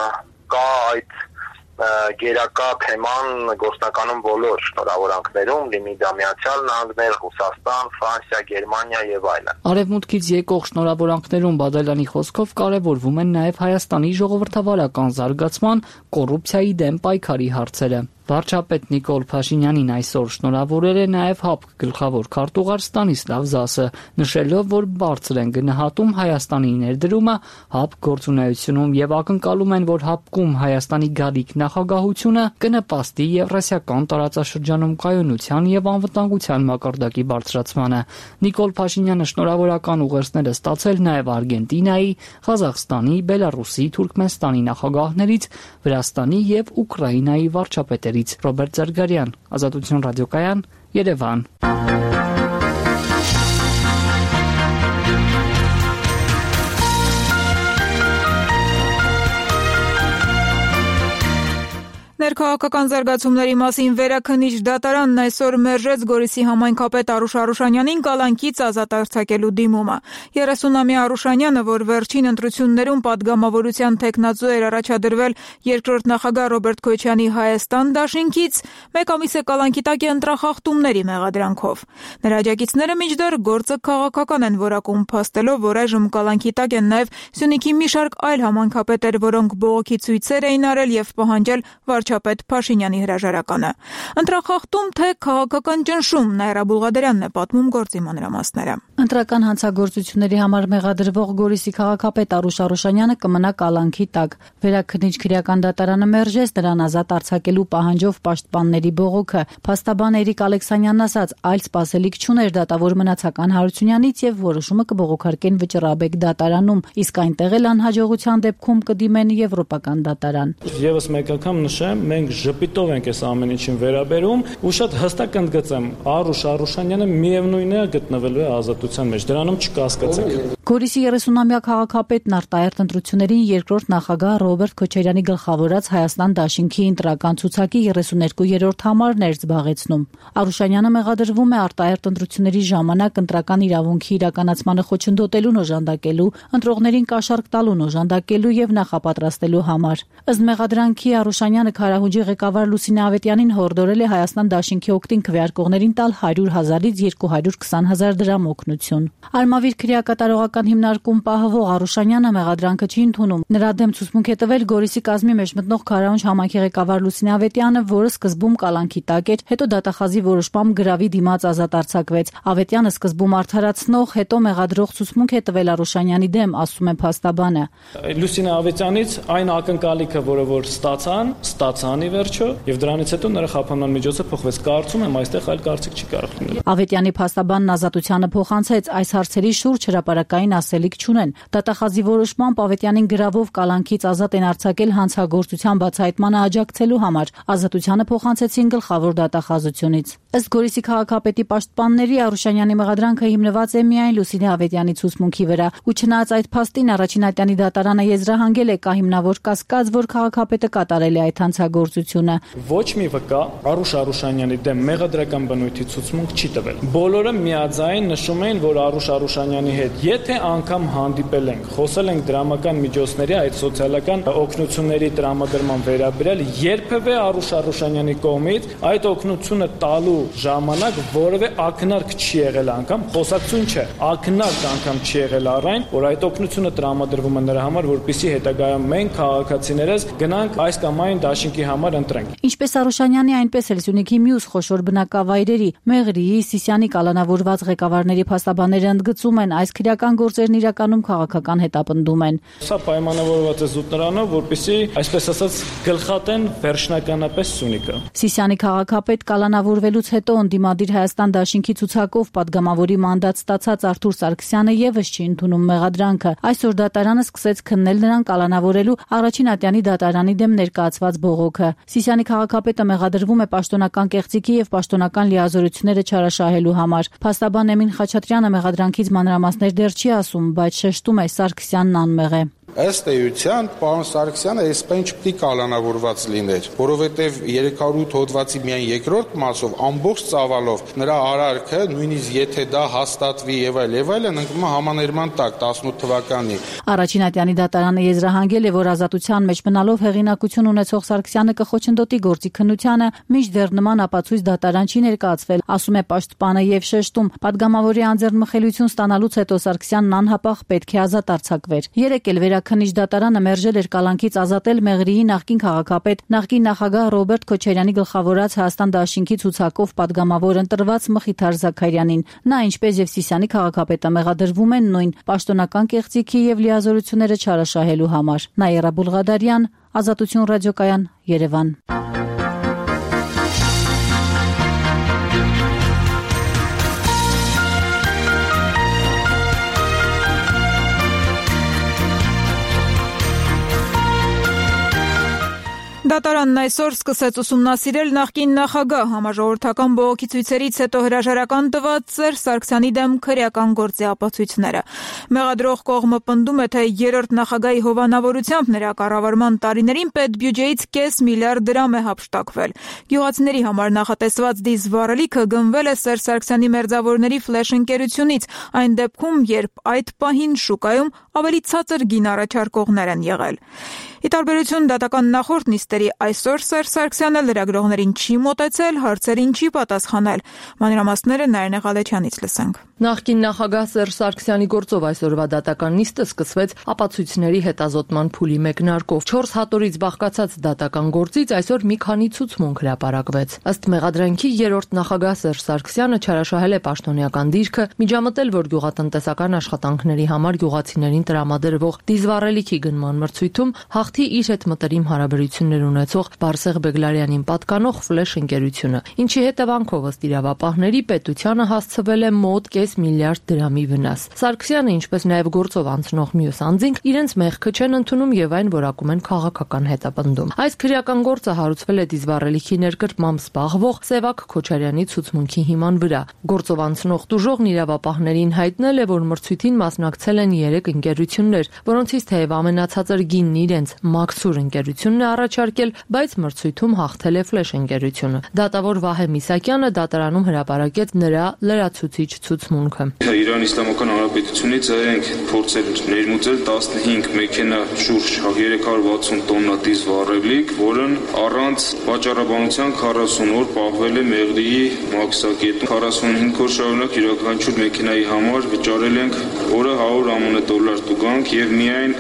կա այդ գերակա թեման գործնականում բոլոր շնորհավորանքներում, լինի դա Միացյալ Նահանգներ, Ռուսաստան, Ֆրանսիա, Գերմանիա եւ այլն։ Արևմուտքից եկող շնորհավորանքներում Բադալյանի խոսքով կարևորվում են նաև Հայաստանի ժողովրդավարական զարգացման, կոռուպցիայի դեմ պայքարի հարցերը։ Վարչապետ Նիկոլ Փաշինյանին այսօր շնորհավորել է նաև ՀԱՊԿ գլխավոր քարտուղար Ստանիսլավ Զասը, նշելով, որ բարձր են գնահատում Հայաստանի ներդրումը ՀԱՊԿ գործունեությունում եւ ակնկալում են, որ ՀԱՊԿ-ում Հայաստանի գալիք նախագահությունը կնպաստի Եվրասիական տարածաշրջանում կայունության եւ անվտանգության մակարդակի բարձրացմանը։ Նիկոլ Փաշինյանը շնորհավորական ուղերձներ է ստացել նաև Արգենտինայի, Ղազախստանի, Բելարուսի, Թուրքմենստանի նախագահներից, Վրաստանի եւ Ուկրաինայի վարչապետերի Ռոբերտ Զարգարյան, Ազատություն ռադիոկայան, Երևան։ Ներքաղաքական զարգացումների մասին վերաքննիչ դատարանն այսօր մերժեց Գորիսի համայնքապետ Արուշ Արուշանյանին կալանքից ազատ արձակելու դիմումը։ 30-ամյա Արուշանյանը, որ վերջին ընտրություններում падգամավորության թեկնածու էր առաջադրվել երկրորդ նախագահ Ռոբերտ Քոչյանի Հայաստան դաշինքից, մեկ ամիս է կալանքի տակ է ընտրախախտումների մեղադրանքով։ Նրա աջակիցները մինչդեռ գործը քաղաքական են որակում, փաստելով, որ այժմ կալանքի տակ են նաև Սյունիքի մի շարք այլ համայնքապետեր, որոնք բողոքի ցույցեր էին արել եւ պահանջել վարչապետ Փաշինյանի հրաժարականը։ Ընտրախախտում թե քաղաքական ճնշում, Նաիրա Բուլղադարյանն է պատմում գործի մանրամասները։ Ընտրական հանցագործությունների համար մեղադրվող Գորիսի քաղաքապետ Արուշ Արուշանյանը կմնա կալանքի տակ։ Վերաքննիչ քրեական դատարանը մերժեց նրան ազատ արձակելու պահանջով պաշտպանների բողոքը։ Փաստաբան Էրիկ Ալեքսանյանն ասաց, այլ սպասելիք չուներ դատավոր մնացական Հարությունյանից եւ որոշումը կբողոքարկեն Վճռաբեկ դատարանում, իսկ այնտեղ էլ անհաջողության դեպքում կդիմեն Եվրոպական դատարան։ Եվս մեկ անգամ նշեմ, մենք ժպիտով ենք այս ամեն ինչին վերաբերում ու շատ հստակ ընդգծեմ, Արուշ Արուշանյանը միևնույն է գտնվելու է ազատության մեջ, դրանում չկասկածեք։ Գորիսի 30-ամյա քաղաքապետն արտահերթ ընտրություններին երկրորդ նախագահ Ռոբերտ Քոչարյանի գլխավորած Հայաստան դաշինքի ընտրական ցուցակի 32-րդ համարն էր զբաղեցնում։ Արուշանյանը մեղադրվում է արտահերթ ընտրությունների ժամանակ ընտրական իրավունքի իրականացմանը խոչընդոտելուն օժանդակելու, ընտրողներին կաշառք տալուն օժանդակելու եւ նախապատրաստելու համար։ Ըստ մեղադրանքի Արուշանյանը Քարահուջի ղեկավար Լուսինե Ավետյանին հորդորել է Հայաստան դաշինքի օգտին քվեարկողներին տալ 100,000-ից 220,000 դրամ օգնություն։ Արմավիր քրեակատարողական քաղաքական հիմնարկում պահվող Արուշանյանը մեղադրանքը չի ընդունում։ Նրա դեմ ցուցմունք է տվել Գորիսի կազմի մեջ մտնող Քարաունջ համայնքի ղեկավար Լուսինե Ավետյանը, որը սկզբում կալանքի տակ էր, հետո դատախազի որոշմամբ գրավի դիմաց ազատ արձակվեց։ Ավետյանը սկզբում արդարացնող, հետո մեղադրող ցուցմունք է տվել Արուշանյանի դեմ, ասում է փաստաբանը։ Լուսինե Ավետյանից այն ակնկալիքը, որը ստացան ի վերջո, եւ դրանից հետո նրա խափանման միջոցը փոխվեց։ Կարծում եմ այստեղ այլ կարծիք չի կարող լինել։ Ավետյանի փաստաբանն ազատությանը փոխանցեց, այս հարցերի շուրջ հրապարակային ասելիք չունեն։ Դատախազի որոշմամբ Ավետյանին գրավով կալանքից ազատ են արձակել հանցագործության բացահայտմանը աջակցելու համար։ Ազատությանը փոխանցեցին գլխավոր դատախազությունից։ Ըստ Գորիսի քաղաքապետի պաշտպանների Արուշանյանի մեղադրանքը հիմնված է միայն Լուսինե Ավետյանի ցուցմունքի վրա։ Ու չնայած այդ փաստին առաջին ատյանի դատարանը եզրահանգել է կա հիմնավոր կասկած, որ քաղաքապետը կատարել է այդ հանցագործությունը։ Ոչ մի վկա Արուշ Արուշանյանի դեմ մեղադրական բնույթի ցուցմունք չի տվել։ Բոլորը միաձայն նշում են, որ Արուշ Արուշանյանի հետ եթե անգամ հանդիպել ենք, խոսել ենք դրամական միջոցների այդ սոցիալական օգնությունների տրամադրման վերաբերյալ, երբևէ Արուշ Արուշանյանի կողմից այդ օգնությունը տալու ժամանակ որևէ ակնարկ չի եղել անգամ, խոսակցություն չէ, ակնարկ անգամ չի եղել առայն, որ այդ օգնությունը տրամադրվում է նրա համար, որպեսզի հետագայում մենք քաղաքացիներս գնանք այս կամ այն դաշինքի համար ընտրենք։ Ինչպես Արուշանյանի, այնպես էլ Սյունիքի մյուս խոշոր բնակավայրերի, Մեղրիի, Սիսիանի կալանավորված ղեկավարների փաստաբանները ընդգծում են, այս քրեական գործերն իրականում քաղաքական հետապնդում են։ Սա պայմանավորված է զուտ նրանով, որպեսզի, այսպես ասած, գլխատեն վերջնականապես Սյունիքը։ Սիսիանի քաղաքապետ կալանավորվելուց հետո ընդդիմադիր Հայաստան դաշինքի ցուցակով падգամավորի մանդատ ստացած Արթուր Սարգսյանը եւս չի ընդունում մեղադրանքը։ Այսօր դատարանը սկսեց քննել նրան կալանավորելու առաջին ատյանի դատարանի դեմ ներկայացված բողոքը։ Սիսիանի քաղաքապետը մեղադրվում է պաշտոնական կեղծիքի եւ պաշտոնական լիազորությունները չարաշահելու համար։ Փաստաբան Էմին Խաչատրյանը մեղադրանքից մանրամասներ դեռ չի ասում, բայց շեշտում է Սարգսյանն անմեղ է։ Ըստ էության, պարոն Սարգսյանը այսպես չպետք է կալանավորված լիներ, որովհետև 308 հոդվածի միայն երկրորդ մասով ամբողջ ծավալով նրա արարքը, նույնիսկ եթե դա հաստատվի եւ այլն, ընկնում է համաներման տակ 18 թվականի։ Առաջին ատյանի դատարանը եզրահանգել է, որ ազատության մեջ մնալով հեղինակություն ունեցող Սարգսյանը կխոչընդոտի գործի քննությանը, մինչդեռ նման ապացույց դատարան չի ներկայացվել, ասում է պաշտպանը եւ շեշտում, падգամավորի անձեռնմխելիություն ստանալուց հետո Սարգսյանն անհապաղ պետք է ազատ արձակվեր։ Երեկ էլ Քննիչ դատարանը մերժել էր կալանքից ազատել Մեղրիի նախկին քաղաքապետ, նախկին նախագահ Ռոբերտ Քոչարյանի գլխավորած Հայաստան դաշինքի ցուցակով падգամավոր ընտրված Մխիթար Զաքարյանին։ Նա, ինչպես եւ Սիսիանի քաղաքապետը, մեղադրվում են նույն պաշտոնական կեղծիքի եւ լիազորությունները չարաշահելու համար։ Նաիրա Բուլղադարյան, Ազատություն ռադիոկայան, Երևան։ Դատարանն այսօր սկսեց ուսումնասիրել նախկին նախագահ համաժողովրդական բողոքի ցույցերից հետո հրաժարական տված Սերժ Սարգսյանի դեմ քրեական գործի ապացույցները։ Մեղադրող կողմը պնդում է, թե երրորդ նախագահի հովանավորությամբ նրա կառավարման տարիներին պետբյուջեից կես միլիարդ դրամ է հափշտակվել։ Գյուղացիների համար նախատեսված դիզվառելիքը գնվել է Սերժ Սարգսյանի մերձավորների ֆլեշ ընկերությունից, այն դեպքում, երբ այդ պահին շուկայում ավելի ցածր գին առաջարկողներ են եղել։ Ի տարբերություն դատական նախորդ նիստերի, այսօր Սերժ Սարգսյանը լրագրողներին չի մոտեցել, հարցերին չի պատասխանել։ Մանրամասները Նարինե Ղալեչյանից լսենք։ Նախկին նախագահ Սերժ Սարգսյանի գործով այսօրվա դատական նիստը սկսվեց ապացույցների հետազոտման փուլի մեկնարկով։ 4 հատորից բաղկացած դատական գործից այսօր մի քանի ցուցմունք հրապարակվեց։ Ըստ մեղադրանքի երրորդ նախագահ Սերժ Սարգսյանը չարաշահել է պաշտոնեական դիրքը, միջամտել, որ գյուղատնտեսական աշխատանքների համար գյուղացիներին տրամադրվող դիզվառելիքի գնման մրցույթում հաղթի իր հետ մտերիմ հարաբերություններ ունեցող Բարսեղ Բեգլարյանին պատկանող ֆլեշ ընկերությունը, ինչի հետևանքով ըստ իրավապահների պետությանը հասցվել է մոտ կես միլիարդ դրամի վնաս։ Սարգսյանը, ինչպես նաև գործով անցնող մյուս անձինք, իրենց մեղքը չեն ընդունում եւ այն որակում են քաղաքական հետապնդում։ Այս քրեական գործը հարուցվել է դիզվառելիքի ներկրմամբ զբաղվող Սևակ Քոչարյանի ցուցմունքի հիման վրա։ Գործով անցնող տուժողն իրավապահներին հայտնել է, որ մրցույթին մասնակցել են 3 ընկերություններ, որոնցից թեև ամենացածր գինն իրենց Մաքսուր ընկերությունն է առաջարկել, բայց մրցույթում հաղթել է Ֆլեշ ընկերությունը։ Դատավոր Վահե Միսակյանը դատարանում հրապարակեց նրա լրացուցիչ ցուցմունքը։ Իրանի Իսլամական Հանրապետությունից ենք փորձել ներմուծել 15 մեքենա շուրջ 360 տոննա դիզ վառելիք, որն առանց վաճառաբանության 40 օր պահվել է Մեղրիի մաքսակետում։ 45 օր շարունակ յուրաքանչյուր մեքենայի համար վճարել ենք օրը $100 տուգանք եւ միայն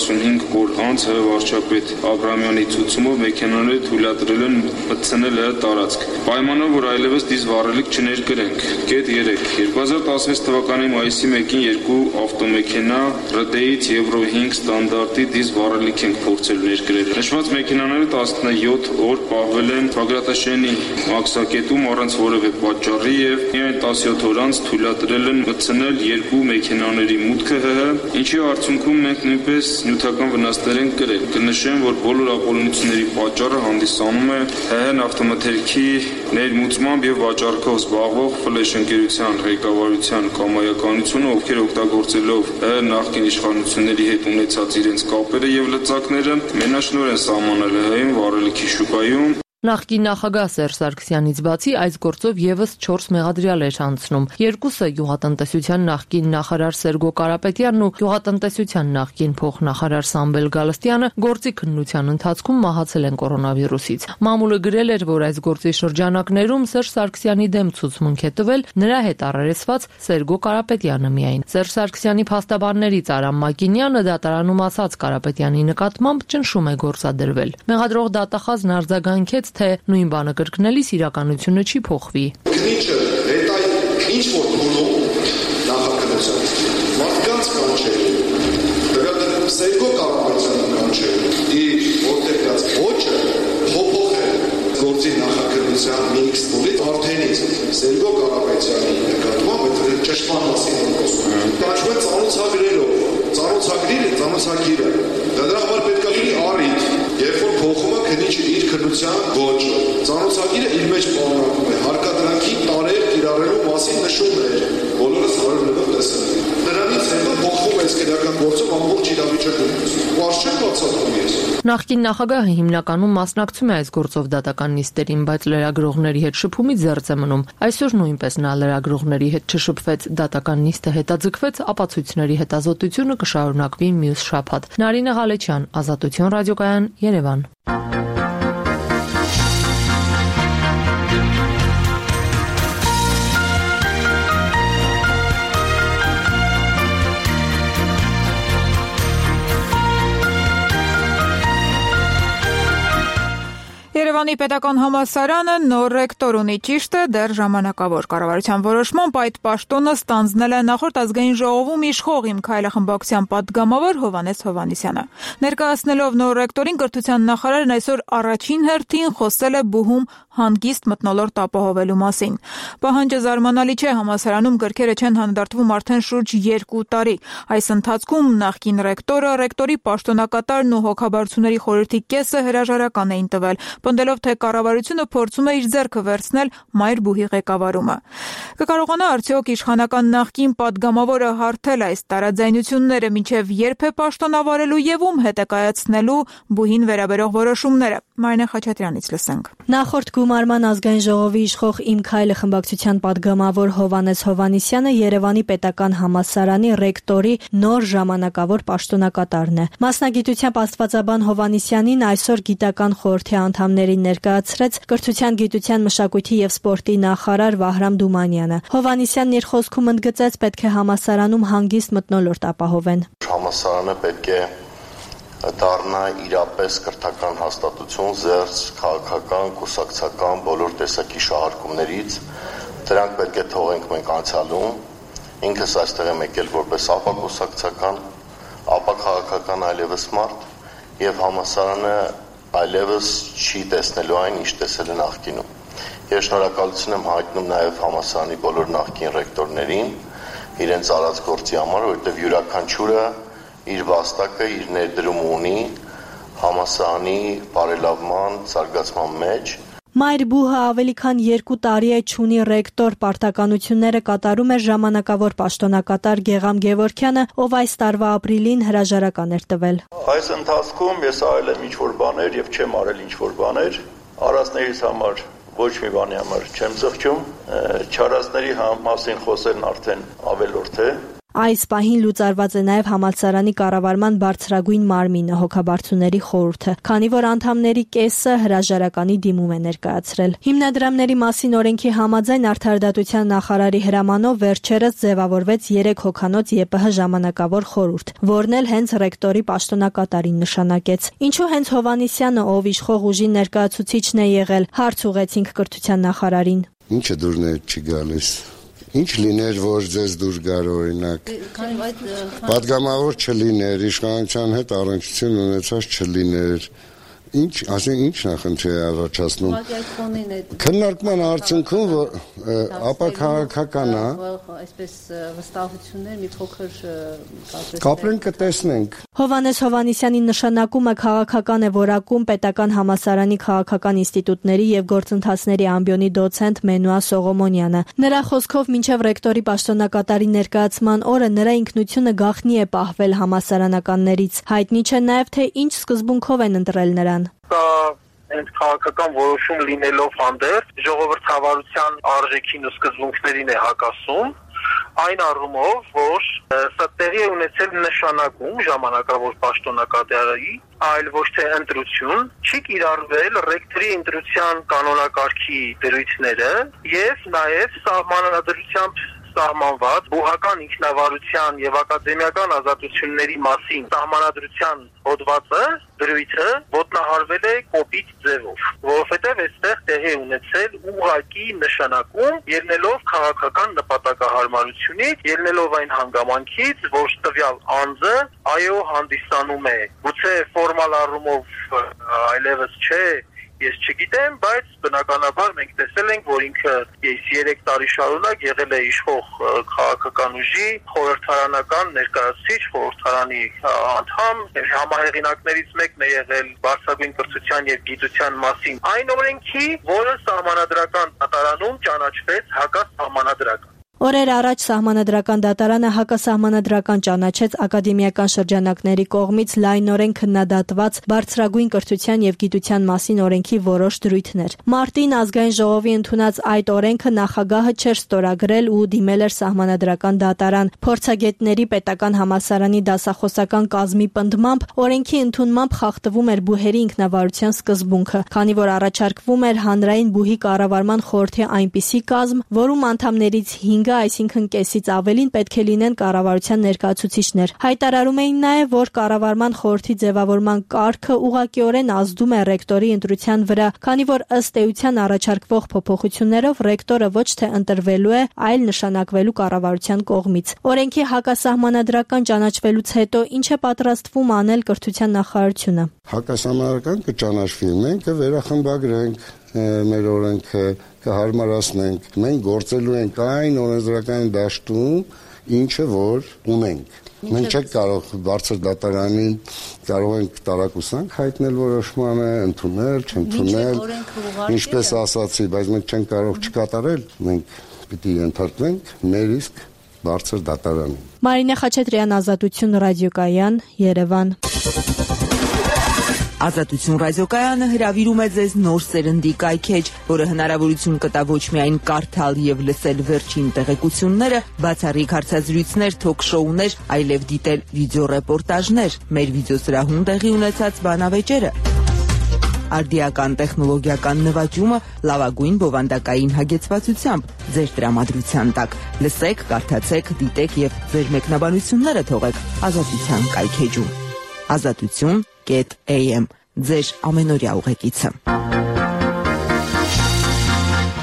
45 օր անց վարչապետ Աբրամյանի ցուցումով մեքենաները թույլատրել են մտցնել տարածք։ Պայմանով, որ այլևս դիզ վառելիք չներկրենք։ Կետ 3 2016 թվականի մայիսի 1-ին երկու ավտոմեքենա ՌԴ-ից Եվրո 5 ստանդարտի դիզ վառելիք ենք փորձել ներկրել։ Նշված մեքենաները 17 օր պահվել են Բագրատաշենի մաքսակետում առանց որևէ պատճառի եւ միայն 17 օր անց թույլատրել են մտցնել երկու մեքենաների մուտքը ՀՀ, ինչի արդյունքում մենք նույնպես նյութական վնասներ ենք կրել։ Կնշեմ, որ բոլոր ապօրինությունների պատճառը հանդիսանում է ՀՀ նավթամթերքի ներմուծմամբ եւ վաճառքով զբաղվող Ֆլեշ ընկերության ղեկավարության կամայականությունը, ովքեր օգտագործելով նախկին իշխանությունների հետ ունեցած իրենց կապերը եւ լծակները մենաշնորհ են սահմանել ՀՀ-ին վառելիքի շուկայում։ Նախկին նախագահ Սերժ Սարգսյանից բացի այս գործով եւս 4 մեղադրյալ էր անցնում։ Երկուսը գյուղատնտեսության նախկին նախարար Սերգո Կարապետյանն ու գյուղատնտեսության նախկին փոխնախարար Սամվել Գալստյանը գործի քննության ընթացքում մահացել են կորոնավիրուսից։ Մամուլը գրել էր, որ այս գործի շրջանակներում Սերժ Սարգսյանի դեմ ցուցմունք է տվել նրա հետ առերեսված Սերգո Կարապետյանը միայն։ Սերժ Սարգսյանի փաստաբաններից Արամ Մակինյանը դատարանում ասաց Կարապետյանի նկատմամբ ճնշում է գործադրվել։ Մեղադրող դատախազն արձագանքեց, թե նույն բանը կրկնելիս իրականությունը չի փոխվի։ Քնիչը հետայ ինչ որ փուլում նախաքննության մարդկանց կանչել, դրական Սերգո Կարապետյանի կանչել, իր որտեղած ոճը փոփոխել գործի նախաքննության միքս փուլից արդենից Սերգո Կարապետյանի նկատմամբ այդ ճշմարտ մասին են խոսում։ Կանչվել ծանոթագիրը, դրա համար պետք է լինի առիթ, երբ որ փոխում է քնիչը իր քննության ոճը։ Ծանոթագիրը իր մեջ պարունակում է հարկադրանքի տարեր կիրառելու մասին նշումներ, բոլորս հարևանով տեսել։ Դրանից հետո փոխվում է իսկական գործով ամբողջ իրավիճակը։ Պարզ բացատրում ես։ Նախկին նախագահը հիմնականում մասնակցում է այս գործով դատական նիստերին, բայց լրագրողների հետ շփումից զերծ է մնում։ Այսօր նույնպես նա լրագրողների հետ չշփվեց, դատական նիստը հետաձգվեց, ապացույցների հետազոտությունը կշարունակվի մյուս շաբաթ։ Նարինե Ղալեչյան, Ազատություն ռադիոկայան, Երևան։ Երևանի պետական համալսարանը նոր ռեկտոր ունի, ճիշտ է, դեռ ժամանակավոր։ Կառավարության որոշմամբ այդ պաշտոնը ստանձնել է նախորդ ազգային ժողովում իշխող Իմ Քայլը խմբակցության պատգամավոր Հովհաննես Հովհաննիսյանը։ Ներկայացնելով նոր ռեկտորին կրթության նախարարն այսօր առաջին հերթին խոսել է բուհում հանգիստ մթնոլորտ ապահովելու մասին։ Պահանջը զարմանալի չէ, համալսարանում գրքերը չեն հանդարտվում արդեն շուրջ 2 տարի։ Այս ընթացքում նախկին ռեկտորը, ռեկտորի պաշտոնակատարն ու հոգաբարձուների խորհրդի կեսը հրաժարական էին տվել, պնդելով, թե կառավարությունը փորձում է իր ձեռքը վերցնել մայր բուհի ղեկավարումը։ Կկարողանա արդյոք իշխանական նախկին պատգամավորը հարթել այս տարաձայնությունները, մինչև երբ է պաշտոնավարելու եւ ում հետ է կայացնելու բուհին վերաբերող որոշումները։ Մարինե Խաչատրյանից լսենք։ Նախորդ գումարման ազգային ժողովի իշխող Իմ Քայլը խմբակցության պատգամավոր Հովհաննես Հովհաննիսյանը Երևանի պետական համալսարանի ռեկտորի նոր ժամանակավոր պաշտոնակատարն է։ Մասնագիտությամբ աստվածաբան Հովհաննիսյանին այսօր գիտական խորհրդի անդամներին ներկայացրեց կրթության, գիտության, մշակույթի եւ սպորտի նախարար Վահրամ Դումանյանը։ Հովհաննիսյանն իր խոսքում ընդգծեց, պետք է համալսարանում հանգիստ մթնոլորտ ապահովեն։ Համալսարանը պետք է դառնա իրապես կրթական հաստատություն, զերծ քաղաքական, կուսակցական բոլոր տեսակի շահարկումներից։ Դրանք պետք է թողենք մենք անցյալում։ Ինքս այստեղ եմ եկել որպես ապա կուսակցական, ապա քաղաքական այլևս մարդ եւ համալսարանը այլևս չի տեսնելու այն, ինչ տեսել է նախկինում։ Ես շնորհակալություն եմ հայտնում նաեւ համալսարանի բոլոր նախկին ռեկտորներին իրենց արած գործի համար, որովհետեւ յուրաքանչյուրը իր վաստակը, իր ներդրումը ունի համալսարանի բարելավման, զարգացման մեջ։ Մայր բուհը ավելի քան 2 տարի է չունի ռեկտոր, պարտականությունները կատարում էր ժամանակավոր պաշտոնակատար Գեգամ Գևորգյանը, ով այս տարվա ապրիլին հրաժարական էր տվել։ Այս ընթացքում ես արել եմ ինչ-որ բաներ եւ չեմ արել ինչ-որ բաներ, առածներից համար ոչ մի բանի համար չեմ զղջում, չարածների մասին խոսելն արդեն ավելորդ է։ Այս պահին լուծարված է նաև համալսարանի կառավարման բարձրագույն մարմինը, հոգաբարձուների խորհուրդը, քանի որ անդամների կեսը հրաժարականի դիմում է ներկայացրել։ Հիմնադրամների մասին օրենքի համաձայն արդարադատության նախարարի հրամանով վերջերս ձևավորվեց 3 հոգանոց ԵՊՀ ժամանակավոր խորհուրդ, որն էլ հենց ռեկտորի պաշտոնակատարին նշանակեց։ Ինչու հենց Հովհաննիսյանը, ով իշխող ուժի ներկայացուցիչն է եղել, հարց ուղեցինք կրթության նախարարին։ Ինչը դուրն է չի գալիս։ Ինչ լիներ, որ ձեզ դուր գար օրինակ։ Պատգամավոր չլիներ, իշխանության հետ առնչություն ունեցած չլիներ։ Ինչ, ասեն ինչ նախընթի է առաջացնում։ Քննարկման արդյունքում ապա քաղաքական է։ Այսպես վստահություններ մի փոքր կապրենք կտեսնենք։ Հովհաննես Հովհաննիսյանի նշանակումը քաղաքական է որակում պետական համալսարանի քաղաքական ինստիտուտների եւ գործընթացների ամբիոնի դոցենտ Մենուա Սողոմոնյանը։ Նրա խոսքով մինչև ռեկտորի պաշտոնակատարի ներկայացման օրը նրա ինքնությունը գաղտնի է պահվել համալսարանականներից։ Հայտնի չէ նաեւ թե ինչ սկզբունքով են ընտրել նրան։ Հենց քաղաքական որոշում լինելով հանդերձ ժողովրդավարության արժեքին ու սկզբունքներին է հակասում, այն առումով, որ սա տեղի է ունեցել նշանակում ժամանակավոր պաշտոնակատարի, այլ ոչ թե ընտրություն, չի կիրառվել ռեկտորի ընտրության կանոնակարգի դրույթները եւ նաեւ սահմանադրությամբ սահմանված բուհական ինքնավարության եւ ակադեմիական ազատությունների մասին սահմանադրության հոդվածը դրույթը ոտնահարվել է կոպիտ ձևով, որովհետեւ այստեղ տեղի ունեցել ուղղակի նշանակում ելնելով քաղաքական նպատակահարմարությունից, ելնելով այն հանգամանքից, որ տվյալ անձը այո հանդիսանում է գուցե ֆորմալ առումով այլևս չէ ես չգիտեմ, բայց բնականաբար մենք տեսել ենք, որ ինքը 3 տարի շարունակ եղել է իշխող քաղաքական ուժի խորհրդարանական ներկայացուցիչ, խորհրդարանի անդամ, համահեղինակներից մեկն է եղել բարձրագույն կրթության եւ գիտության մասին այն օրենքի, որը սահմանադրական դատարանում ճանաչվեց հակասահմանադրական։ Օրեր առաջ Սահմանադրական դատարանը հակասահմանադրական ճանաչեց ակադեմիական շրջանակների կողմից լայնորեն քննադատված բարձրագույն կրթության եւ գիտության մասին օրենքի որոշ դրույթներ։ Մարտին ազգային ժողովի ընդունած այդ օրենքը նախագահը չէր ստորագրել ու դիմել էր Սահմանադրական դատարան։ Փորձագետների պետական համալսարանի դասախոսական կազմի պնդմամբ օրենքի ընդունմամբ խախտվում էր բուհերի ինքնավարության սկզբունքը, քանի որ առաջարկվում էր հանրային բուհի կառավարման խորհրդի այնպիսի կազմ, որում անդամներից 5 այսինքն կեսից ավելին պետք է լինեն կառավարության ներկայացուցիչներ։ Հայտարարում էին նաև, որ կառավարման խորհրդի ձևավորման կարգը ուղղակիորեն ազդում է ռեկտորի ընտրության վրա, քանի որ ըստ էության առաջարկվող փոփոխություններով ռեկտորը ոչ թե ընտրվելու է, այլ նշանակվելու կառավարության կողմից։ Օրենքի հակասահմանադրական ճանաչվելուց հետո ինչ է պատրաստվում անել կրթության նախարարությունը։ Հակասահմանադրական կճանաչվի, մենք կվերախմբագրենք մեր օրենքը, կհարմարացնենք, մենք գործելու ենք այն օրենսդրական դաշտում, ինչը որ ունենք։ Մենք չենք կարող բարձր դատարանին կարող ենք տարակուսանք հայտնել որոշմանը, ընդունել, չընդունել, ինչպես ասացի, բայց մենք չենք կարող չկատարել, մենք պիտի ընդհատվենք մեր իսկ բարձր դատարանին։ Մարինե Խաչատրյան, Ազատություն ռադիոկայան, Երևան։ Ազատություն ռադիոկայանը հրավիրում է ձեզ նոր սերնդի կայքեջ, որը հնարավորություն կտա ոչ միայն կարդալ եւ լսել վերջին տեղեկությունները, բացառիկ հարցազրույցներ, թոք-շոուներ, այլև դիտել վիդեոռեպորտաժներ, մեր վիդեոսրահում տեղի ունեցած բանավեճերը, արդիական տեխնոլոգիական նվաճումը լավագույն բովանդակային հագեցվածությամբ ձեր տրամադրության տակ։ Լսեք, կարդացեք, դիտեք եւ ձեր մեկնաբանությունները թողեք Ազատության կայքեջում։ Ազատություն.am ձեր ամենօրյա ուղեկիցը։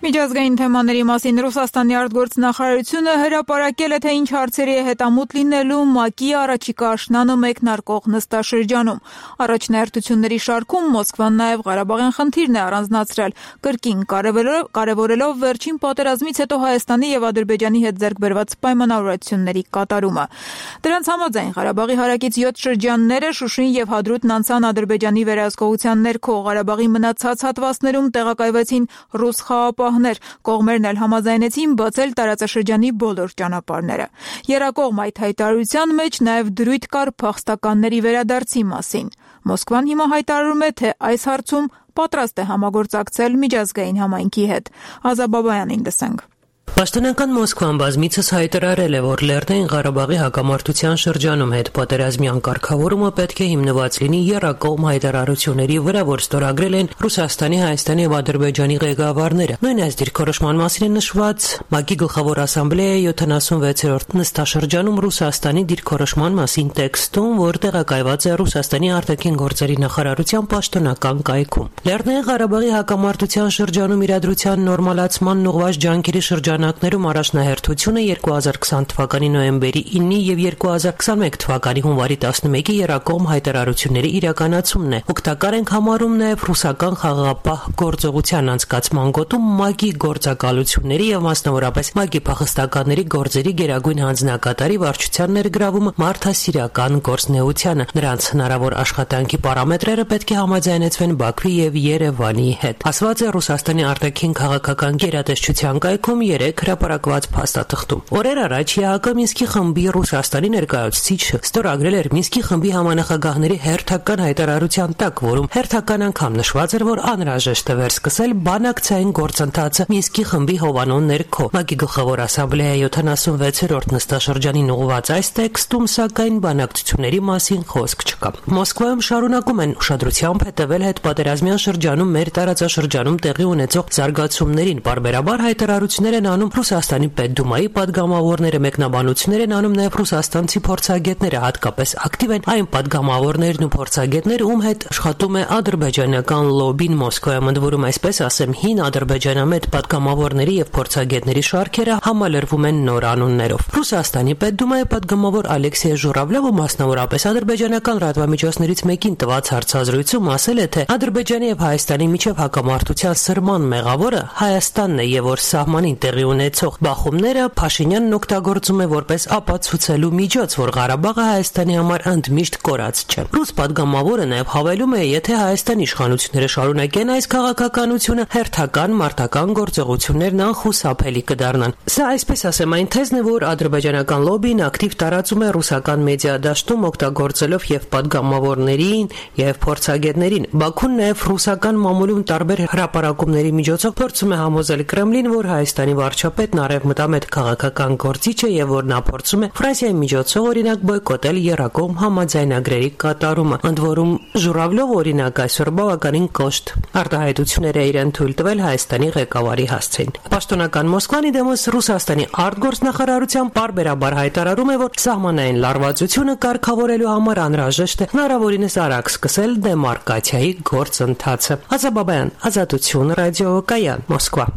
Միջազգային թեմաների մասին Ռուսաստանի արտգործնախարարությունը հրապարակել է, թե ինչ հարցերի է հետամուտ լինելու ՄԱԿ-ի առաջիկա աշնանը մեկնարկող նստաշրջանում։ Առաջնահերթությունների շարքում Մոսկվան նաև Ղարաբաղյան խնդիրն է առանձնացրել, կրկին կարևորելով վերջին պատերազմից հետո Հայաստանի եւ Ադրբեջանի հետ ձեռք բերված պայմանավորվածությունների կատարումը։ Դրանց համաձայն Ղարաբաղի հարակից 7 շրջանները Շուշին եւ Հադրութն անցան Ադրբեջանի վերահսկողության ներքո, Ղարաբաղի մնացած հատվածներում տեղակայվեցին ռուս խաղապահներ, կողմերն էլ համաձայնեցին բացել տարածաշրջանի բոլոր ճանապարհները։ Եռակողմ այդ հայտարարության մեջ նաև դրույթ կար փախստականների վերադարձի մասին։ Մոսկվան հիմա հայտարարում է, թե այս հարցում պատրաստ է համագործակցել միջազգային համայնքի հետ։ Ազա Բաբայանին լսենք։ Պաշտոնական Մոսկվան բազմիցս հայտարարել է, որ Լեռնային Ղարաբաղի հակամարտության շրջանում հետպատերազմյան կարգավորումը պետք է հիմնված լինի եռակողմ հայտարարությունների վրա, որ ստորագրել են Ռուսաստանի, Հայաստանի եւ Ադրբեջանի ղեկավարները։ Նույն այս դիրքորոշման մասին է նշված ՄԱԿ-ի գլխավոր ասամբլեայի 76-րդ նստաշրջանում Ռուսաստանի դիրքորոշման մասին տեքստում, որ տեղակայված է Ռուսաստանի արտաքին գործերի նախարարության պաշտոնական կայքում։ Լեռնային Ղարաբաղի հակամարտության շրջանում իրադրության նորմալացման ուղղված ջանքերի շրջանակներում առաջնահերթությունը 2020 թվականի նոյեմբերի 9-ի եւ 2021 թվականի հունվարի 11-ի եռակողմ հայտարարությունների իրականացումն է։ Օգտակար ենք համարում նաեւ ռուսական խաղաղապահ գործողության անցկացման գոտում ՄԱԿ-ի գործակալությունների եւ մասնավորապես ՄԱԿ-ի փախստականների գործերի գերագույն հանձնակատարի վարչության ներգրավումը մարդասիրական գործնեությանը։ Նրանց հնարավոր աշխատանքի պարամետրերը պետք է համաձայնեցվեն Բաքվի եւ Երևանի հետ։ Ասված է Ռուսաստանի արտաքին քաղաքական գերատեսչության կայքում 3 հրապարակված փաստաթղթում։ Օրեր առաջ ԵԱՀԿ Մինսկի խմբի Ռուսաստանի ներկայացուցիչը ստորագրել էր Մինսկի խմբի համանախագահների հերթական հայտարարության տակ, որում հերթական անգամ նշված էր, որ անհրաժեշտ է վերսկսել բանակցային գործընթացը Մինսկի խմբի հովանու ներքո։ ՄԱԿ-ի գլխավոր ասամբլեայի 76-րդ նստաշրջանին ուղղված այս տեքստում սակայն բանակցությունների մասին խոսք չկա։ Մոսկվայում շարունակում են ուշադրությամբ հետևել հետպատերազմյան շրջանում մեր տարածաշրջանում տեղի ունեցող զարգացումներին, բարբերաբար հայտարարություններ են անում Ռուսաստանի Պետդումայի падգամավորները, մեկնաբանություններ են անում նաև ռուսաստանցի փորձագետները, հատկապես ակտիվ են այն падգամավորներն ու փորձագետները, ում հետ աշխատում է ադրբեջանական լոբին Մոսկվայում, ընդ որում այսպես ասեմ, հին ադրբեջանամետ падգամավորների եւ փորձագետների շարքերը համալրվում են նոր անուններով։ Ռուսաստանի Պետդումայի падգամավոր Ալեքսեյ Ժուրավլյովը մասնավորապես ադրբեջանական լրատվամիջոցներից մեկին տված հարցազրույցում ասել է, թե Ադրբեջանի եւ Հայաստանի միջև հակամարտության սրման մեղավորը Հայաստանն է եւ որ սահմանին տեղի ունեցող բախումները Փաշինյանն օգտագործում է որպես ապացուցելու միջոց, որ Ղարաբաղը Հայաստանի համար ընդմիշտ կորած չէ։ Ռուս падգամավորը նաև հավելում է, եթե Հայաստանի իշխանությունները շարունակեն այս քաղաքականությունը, հերթական մարտական գործողություններն անխուսափելի կդառնան։ Սա, այսպես ասեմ, այն թեզն է, որ ադրբեջանական լոբին ակտիվ տարածում է ռուսական մեդիա դաշտում, օգտագործելով եւ падգամավորներին եւ փորձագետներին։ Բաքուն նաև ռուսական մամուլում տարբեր հրապարակումների միջոցով փորձում է համոզել Կրեմլին, որ Հայաստանի վարչապետն արևմտամետ քաղաքական գործիչ է եւ որ նա փորձում է Ֆրանսիայի միջոցով օրինակ բոյկոտել եռակողմ համաձայնագրերի կատարումը։ Ընդ որում Ժուրավլյով օրինակ այսօր բավականին կոշտ արտահայտություններ է իրեն թույլ տվել Հայաստանի ղեկավարի հասցեին։ Պաշտոնական Մոսկվան դեմոս Ռուսաստանի արտգործնախարարության պարբերաբար հայտարարում է, որ սահմանային լարվածությունը կարգավորելու համար անհրաժեշտ է հնարավորինս արագ սկսել դեմարկացիայի գործընթացը։ Ազա Բաբայան, Ազատություն, ռադիո Կայան, Մոսկվա։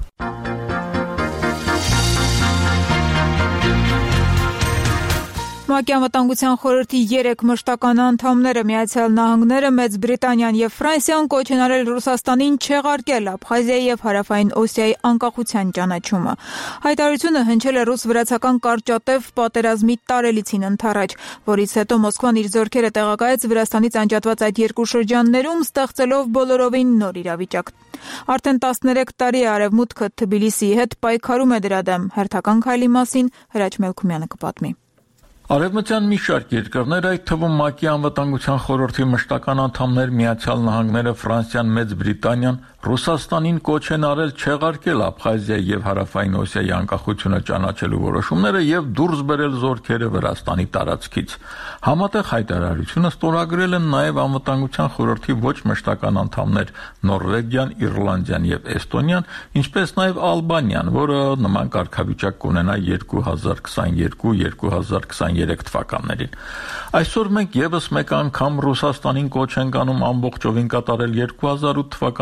ՄԱԿ-ի անվտանգության խորհրդի 3 մշտական անդամները Միացյալ Նահանգները, Մեծ Բրիտանիան եւ Ֆրանսիան կոչ են արել Ռուսաստանին չեղարկել Աբխազիայի եւ Հարավային Օսիայի անկախության ճանաչումը։ Հայտարարությունը հնչել է ռուս-վրացական կարճատև պատերազմի տարելիցին ընդառաջ, որից հետո Մոսկվան իր զորքերը տեղակայեց Վրաստանից անջատված այդ երկու շրջաններում, ստեղծելով բոլորովին նոր իրավիճակ։ Արդեն 13 տարի է Արևմուտքը Թբիլիսիի հետ պայքարում է դրա դեմ։ Հերթական քայլի մասին Հրաչ Մելքումյանը կպատմի։ Արևմտյան մի շարք երկրներ, այդ թվում ՄԱԿ-ի անվտանգության խորհրդի մշտական անդամներ Միացյալ Նահանգները, Ֆրանսիան, Մեծ Բրիտանիան Ռուսաստանին կոչ են արել չեղարկել Աբխազիայի եւ Հարավային Օսիայի անկախությունը ճանաչելու որոշումները եւ դուրս բերել զորքերը Վրաստանի տարածքից։ Համատեղ հայտարարությունը ստորագրել են նաեւ անվտանգության խորհրդի ոչ մշտական անդամներ Նորվեգիան, Իռլանդիան եւ Էստոնիան, ինչպես նաեւ Ալբանիան, որը նման կարգավիճակ կունենա 2022-2023 թվականներին։ Այսօր մենք եւս մեկ անգամ Ռուսաստանին կոչ ենք անում ամբողջովին կատարել 2008 թվականի օգոստոսի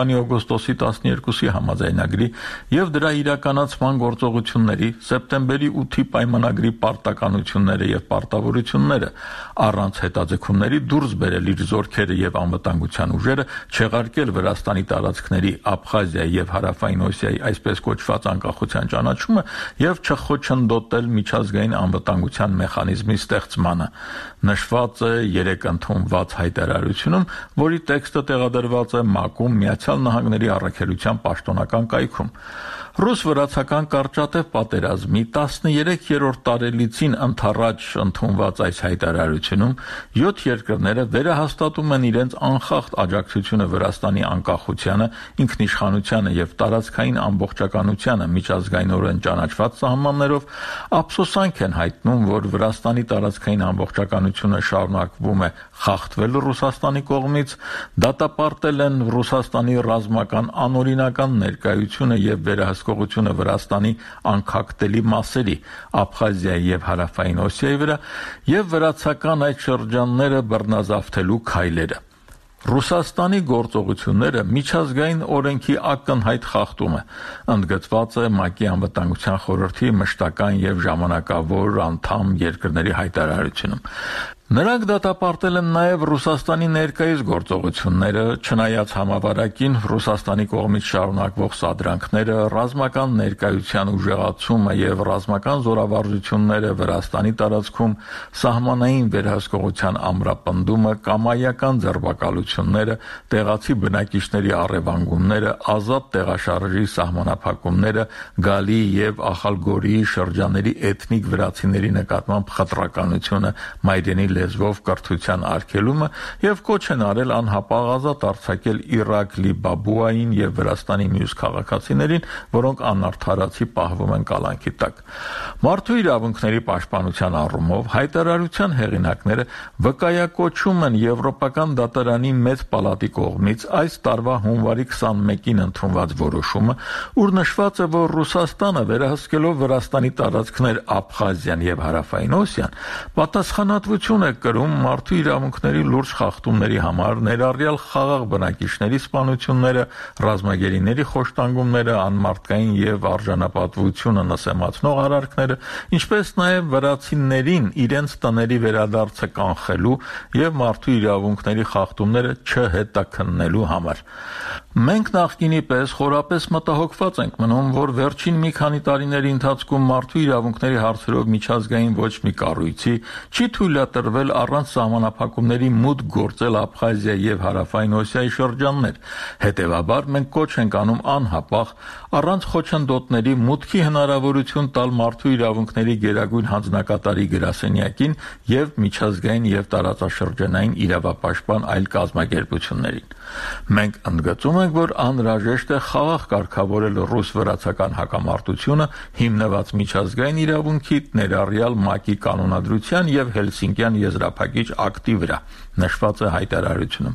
օգոստոսի 12-ի համաձայնագրի եւ դրա իրականացման գործողությունների, սեպտեմբերի 8-ի պայմանագրի պարտականությունները եւ պարտավորությունները առանց հետաձգումների դուրս բերել իր զորքերը եւ անվտանգության ուժերը, չեղարկել Վրաստանի տարածքների Աբխազիայի եւ Հարավային Օսիայի այսպես կոչված անկախության ճանաչումը եւ չխոչընդոտել միջազգային անվտանգության մեխանիզմի ստեղծմանը։ Նշված է 3 ընդունված հայտարարությունում, որի տեքստը տեղադրված է ՄԱԿ-ում Միացյալ Նահանգների առաքելության պաշտոնական կայքում։ Ռուս-վրացական կարճատև պատերազմի 13-րդ տարելիցին ընդառաջ ընդունված այս հայտարարությունում 7 երկրները վերահաստատում են իրենց անխախտ աջակցությունը Վրաստանի անկախությանը, ինքնիշխանությանը եւ տարածքային ամբողջականությանը միջազգայինորեն ճանաչված սահմաններով, ափսոսանք են հայտնում, որ Վրաստանի տարածքային ամբողջականությունը շարունակվում է խախտվել Ռուսաստանի կողմից, դատապարտել են Ռուսաստանի ռազմական անօրինական ներկայությունը եւ վերահսկողությունը Վրաստանի անքակտելի մասերի Աբխազիայի եւ Հարավային Օսիայի վրա եւ վրացական այդ շրջանները բռնազավթելու քայլերը։ Ռուսաստանի գործողությունները միջազգային օրենքի ակնհայտ խախտում է, ընդգծված է ՄԱԿ-ի անվտանգության խորհրդի մշտական եւ ժամանակավոր անդամ երկրների հայտարարությունում։ Նրանք դատապարտել են նաև Ռուսաստանի ներկայիս գործողությունները, չնայած համավարակին Ռուսաստանի կողմից շարունակվող սադրանքները, ռազմական ներկայության ուժեղացումը եւ ռազմական զորավարժությունները Վրաստանի տարածքում, սահմանային վերահսկողության ամրապնդումը, կամայական ձերբակալությունները, տեղացի բնակիչների առևանգումները, ազատ տեղաշարժի սահմանափակումները, Գալի եւ Ախալգորիի շրջանների էթնիկ վրացիների նկատմամբ խտրականությունը, մայրենի լեզվով կրթության արգելումը եւ կոչ են արել անհապաղ ազատ արձակել Իրաք, Լիբաբուային եւ Վրաստանի մյուս քաղաքացիներին, որոնք անարդարացի պահվում են կալանքի տակ։ Մարդու իրավունքների պաշտպանության առումով հայտարարության հեղինակները վկայակոչում են Եվրոպական դատարանի մեծ պալատի կողմից այս տարվա հունվարի 21-ին ընդունված որոշումը, ուր նշված է, որ Ռուսաստանը վերահսկելով Վրաստանի տարածքներ Աբխազիան եւ Հարավային Օսիան պատասխանատվություն է կրում մարդու իրավունքների լուրջ խախտումների համար, ներառյալ խաղաղ բնակիչների սպանությունները, ռազմագերիների խոշտանգումները, անմարդկային եւ արժանապատվությունը նսեմացնող արարքները, ինչպես նաեւ վրացիներին իրենց տների վերադարձը կանխելու եւ մարդու իրավունքների խախտումները չհետաքննելու համար։ Մենք նախկինի պես խորապես մտահոգված ենք մնում, որ վերջին մի քանի տարիների ընթացքում մարդու իրավունքների հարցերով միջազգային ոչ մի կառույցի չի թույլատրվել առանց սահմանափակումների մուտք գործել Աբխազիայի եւ Հարավային Օսիայի շրջաններ։ Հետևաբար մենք կոչ ենք անում անհապաղ առանց խոչընդոտների մուտքի հնարավորություն տալ մարդու իրավունքների գերագույն հանձնակատարի գրասենյակին եւ միջազգային եւ տարածաշրջանային իրավապաշտպան այլ կազմակերպություններին։ Մենք ընդգծում ենք, որ անհրաժեշտ է խաղաղ կարգավորել ռուս-վրացական հակամարտությունը հիմնված միջազգային իրավունքի, ներառյալ ՄԱԿ-ի կանոնադրության եւ Հելսինկյան եզրափակիչ ակտի վրա, նշված է հայտարարությունում։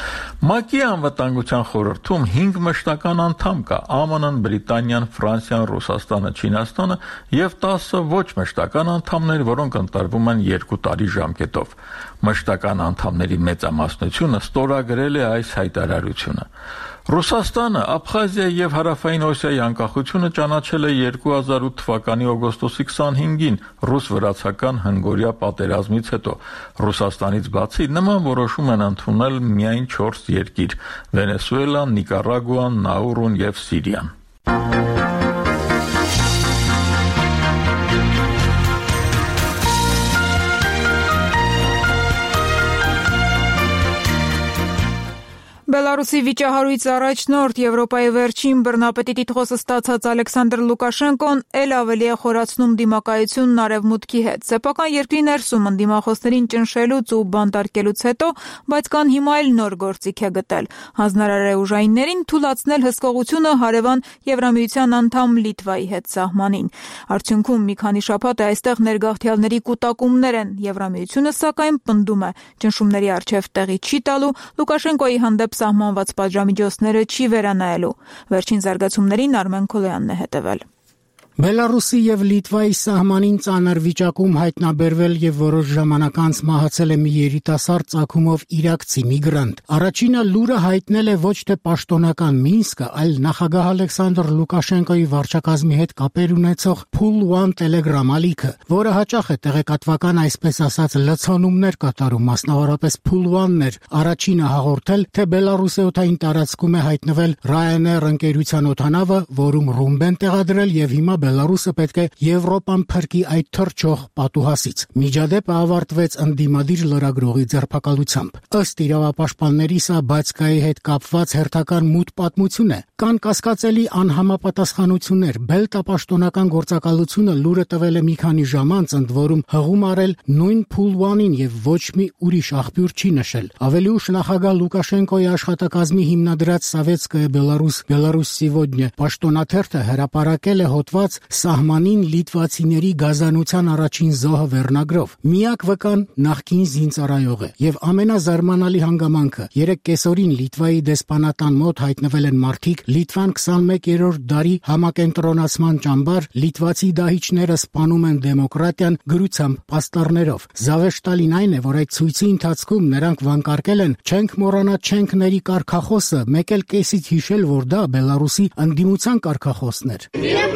ՄԱԿ-ի անվտանգության խորհրդում 5 մշտական անդամ կա՝ ԱՄՆ-ն, Բրիտանիան, Ֆրանսիան, Ռուսաստանը, Չինաստանը եւ 10 ոչ մշտական անդամներ, որոնք ընտրվում են 2 տարի ժամկետով։ Մշտական անդամների մեծամասնությունը ստորագրել է այս հայտարարությունը։ Ռուսաստանը Աբխազիայի եւ Հարավային Օսիայի անկախությունը ճանաչել է 2008 թվականի օգոստոսի 25-ին ռուս-վրացական հնգօրյա պատերազմից հետո։ Ռուսաստանից բացի նման որոշում են ընդունել միայն 4 երկիր՝ Վենեսուելան, Նիկարագուան, Նաուրուն եւ Սիրիան։ Բելարուսի վիճահարույց առաջնորդ Եվրոպայի վերջին բռնապետի տիտղոսը ստացած Ալեքսանդր Լուկաշենկոն էլ ավելի է խորացնում դիմակայությունն արևմուտքի հետ։ Սեփական երկրի ներսում ընդդիմախոսներին ճնշելուց ու բանտարկելուց հետո, բայց կան հիմա էլ նոր գործիք է գտել՝ հանձնարար է ուժայիններին թույլատրել հսկողությունը հարևան Եվրամիության անդամ Լիտվայի հետ սահմանին։ Արդյունքում մի քանի շաբաթ է այստեղ ներգաղթյալների կուտակումներ են։ Եվրամիությունը սակայն պնդում է, ճնշումների առջև տեղի չի տալու, Լուկաշենկոյի հանդեպ սահմանված պատժամիջոցները չի վերանայելու։ Վերջին զարգացումներին Արմեն Քոլոյանն է հետևել։ Բելարուսի եւ Լիտվայի սահմանին ծանր վիճակում հայտնաբերվել եւ որոշ ժամանակ անց մահացել է մի երիտասարդ ծագումով իրաքցի միգրանտ։ Առաջինը լուրը հայտնել է ոչ թե պաշտոնական Մինսկը, այլ նախագահ Ալեքսանդր Լուկաշենկոյի վարչակազմի հետ կապեր ունեցող Pull One Telegram ալիքը, որը հաճախ է տեղեկատվական, այսպես ասած, լցոնումներ կատարում, մասնավորապես Pull One-ն էր առաջինը հաղորդել, թե Բելարուսի օդային տարածքում է հայտնվել Ryanair ընկերության օդանավը, որում ռումբ են տեղադրել եւ հիմա Բելարուսը պետք է Եվրոպան փրկի այդ թռչող պատուհասից։ Միջադեպը ավարտվեց ընդդիմադիր լրագրողի ձերբակալությամբ։ Ըստ իրավապաշտպանների սա Բացկայի հետ կապված հերթական մութ պատմություն է։ Կան կասկածելի անհամապատասխանություններ։ Բելտապաշտոնական գործակալությունը լուրը տվել է մի քանի ժամ անց, ընդ որում հղում արել նույն Pull One-ին եւ ոչ մի ուրիշ աղբյուր չի նշել։ Ավելի ուշ նախագահ Լուկաշենկոյի աշխատակազմի հիմնադրած Սովետская Беларусь сегодня պաշտոնաթերթը հրապարակել է հոդված Սահմանին լիտվացիների գազանության առաջին զոհը վերնագրով։ Միակ վկան նախկին զինծառայող է եւ ամենազարմանալի հանգամանքը 3 կեսօրին Լիտվայի դեսպանատան մոտ հայտնվել են մարդիկ Լիտվան 21-րդ դարի համակենտրոնացման ճամբար, լիտվացի դահիճները սպանում են դեմոկրատիան գրությամբ պաստառներով։ Զավեշտալին այն է, որ այդ ցույցի ընթացքում նրանք վանկարկել են չենք մոռանա չենքների կարգախոսը, մեկ էլ կեսից հիշել, որ դա Բելարուսի ընդդիմության կարգախոսն էր։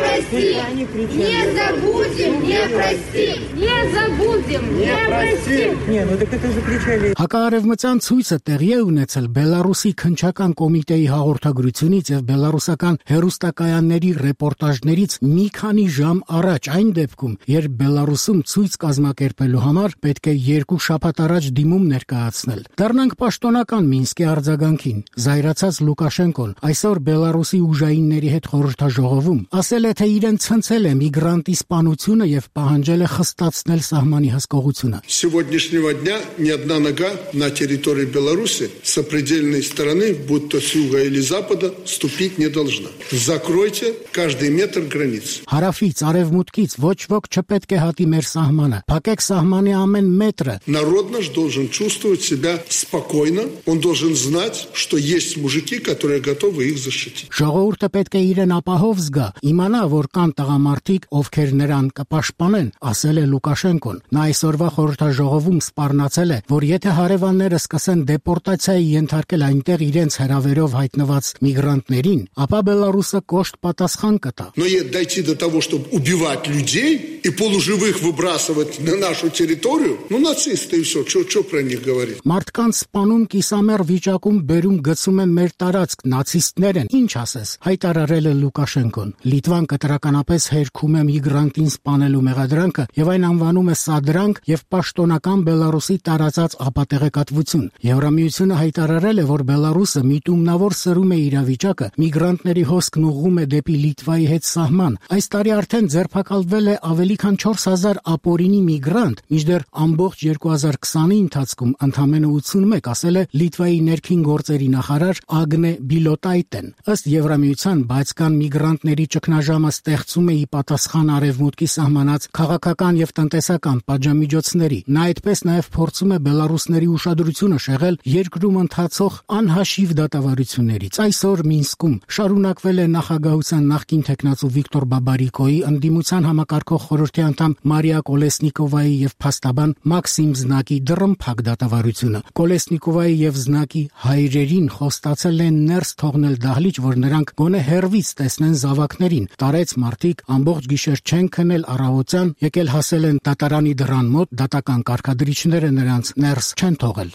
Они кричали. Не забудем, не простим, не забудем, не простим. Не, ну так это же кричали. Հակարևմտյան ցույցը տեղի է ունեցել Բելարուսի քննչական կոմիտեի հաղորդագրությունից եւ բելարուսական հերոստակայանների ռեպորտաժներից մի քանի ժամ առաջ, այն դեպքում, երբ Բելարուսում ցույց կազմակերպելու համար պետք է 2 շաբաթ առաջ դիմում ներկայացնել։ Դառնանք պաշտոնական Մինսկի արձագանքին։ Զայրացած Լուկաշենկոն այսօր Բելարուսի ուժայինների հետ խորհրդաժողովում ասել է, թե իրեն ցնցել է միգրանտի սպանությունը եւ պահանջել է խստացնել սահմանի հսկողությունը։ Сегодняшнего дня ни одна нога на территории Беларуси с сопредельной стороны, будь то с юга или запада, ступить не должна. Закройте каждый метр границ. Հարավից, արևմուտքից ոչ ոք չպետք է հատի մեր սահմանը։ Փակեք սահմանի ամեն մետրը։ Народ наш должен чувствовать себя спокойно. Он должен знать, что есть мужики, которые готовы их защитить. Ժողովուրդը պետք է իրեն ապահով զգա, իմանա, որ կան տղամարդիկ, ովքեր նրան կպաշտպանեն, ասել է Լուկաշենկոն։ Նա այսօրվա խորհրդաժողովում սպառնացել է, որ եթե հարևանները սկսեն դեպորտացիայի ենթարկել այնտեղ իրենց հրավերով հայտնված միգրանտներին, ապա Բելարուսը կոշտ պատասխան կտա։ Но дойти до того, чтобы убивать людей и полуживых выбрасывать на нашу территорию, ну нацисты и все, что про них говорить. Մարդկանց սպանում կիսամեռ վիճակում բերում գցում են մեր տարածք, նացիստներ են, ինչ ասես, հայտարարել է Լուկաշենկոն։ Լիտվան կտրականապես հերքում է միգրանտին սպանելու մեղադրանքը եւ այն անվանում է սադրանք եւ պաշտոնական Բելարուսի տարածած ապատեղեկատվություն։ Եվրամիությունը հայտարարել է, որ Բելարուսը միտումնավոր սրում է իրավիճակը, միգրանտների հոսքն ուղղում է դեպի Լիտվայի հետ սահման։ Այս տարի արդեն ձերբակալվել է ավելի քան 4000 ապօրինի միգրանտ, մինչդեռ ամբողջ 2020-ի ընթացքում ընդամենը 81, ասել է Լիտվայի ներքին գործերի նախարար Ագնե Բիլոտայտեն։ Ըստ Եվրամիության բացկան միգրանտների ճգնաժամը ստեղծում է ի պատասխան արևմուտքի սահմանած քաղաքական եւ տնտեսական պատժամիջոցների։ Նա այդպես նաեւ փորձում է բելարուսների ուշադրությունը շեղել երկրում ընթացող անհաշիվ դատավարություններից։ Այսօր Մինսկում շարունակվել է նախագահության նախկին տեխնացու Վիկտոր Բաբարիկոյի, ընդդիմության համակարգող խորհրդի անդամ Մարիա Կոլեսնիկովայի եւ փաստաբան Մաքսիմ Զնակի դռնփակ դատավարությունը։ Կոլեսնիկովայի եւ Զնակի հայրերին խոստացել են ներս թողնել դահլիճ, որ նրանք գոնե հերվից տեսնեն զավակներին։ Տարեց մարդիկ ամբողջ գիշեր չեն քնել, առավոտյան եկել հասել են դատարանի դռան մոտ, դատական կարգադրիչները նրանց ներս չեն թողել։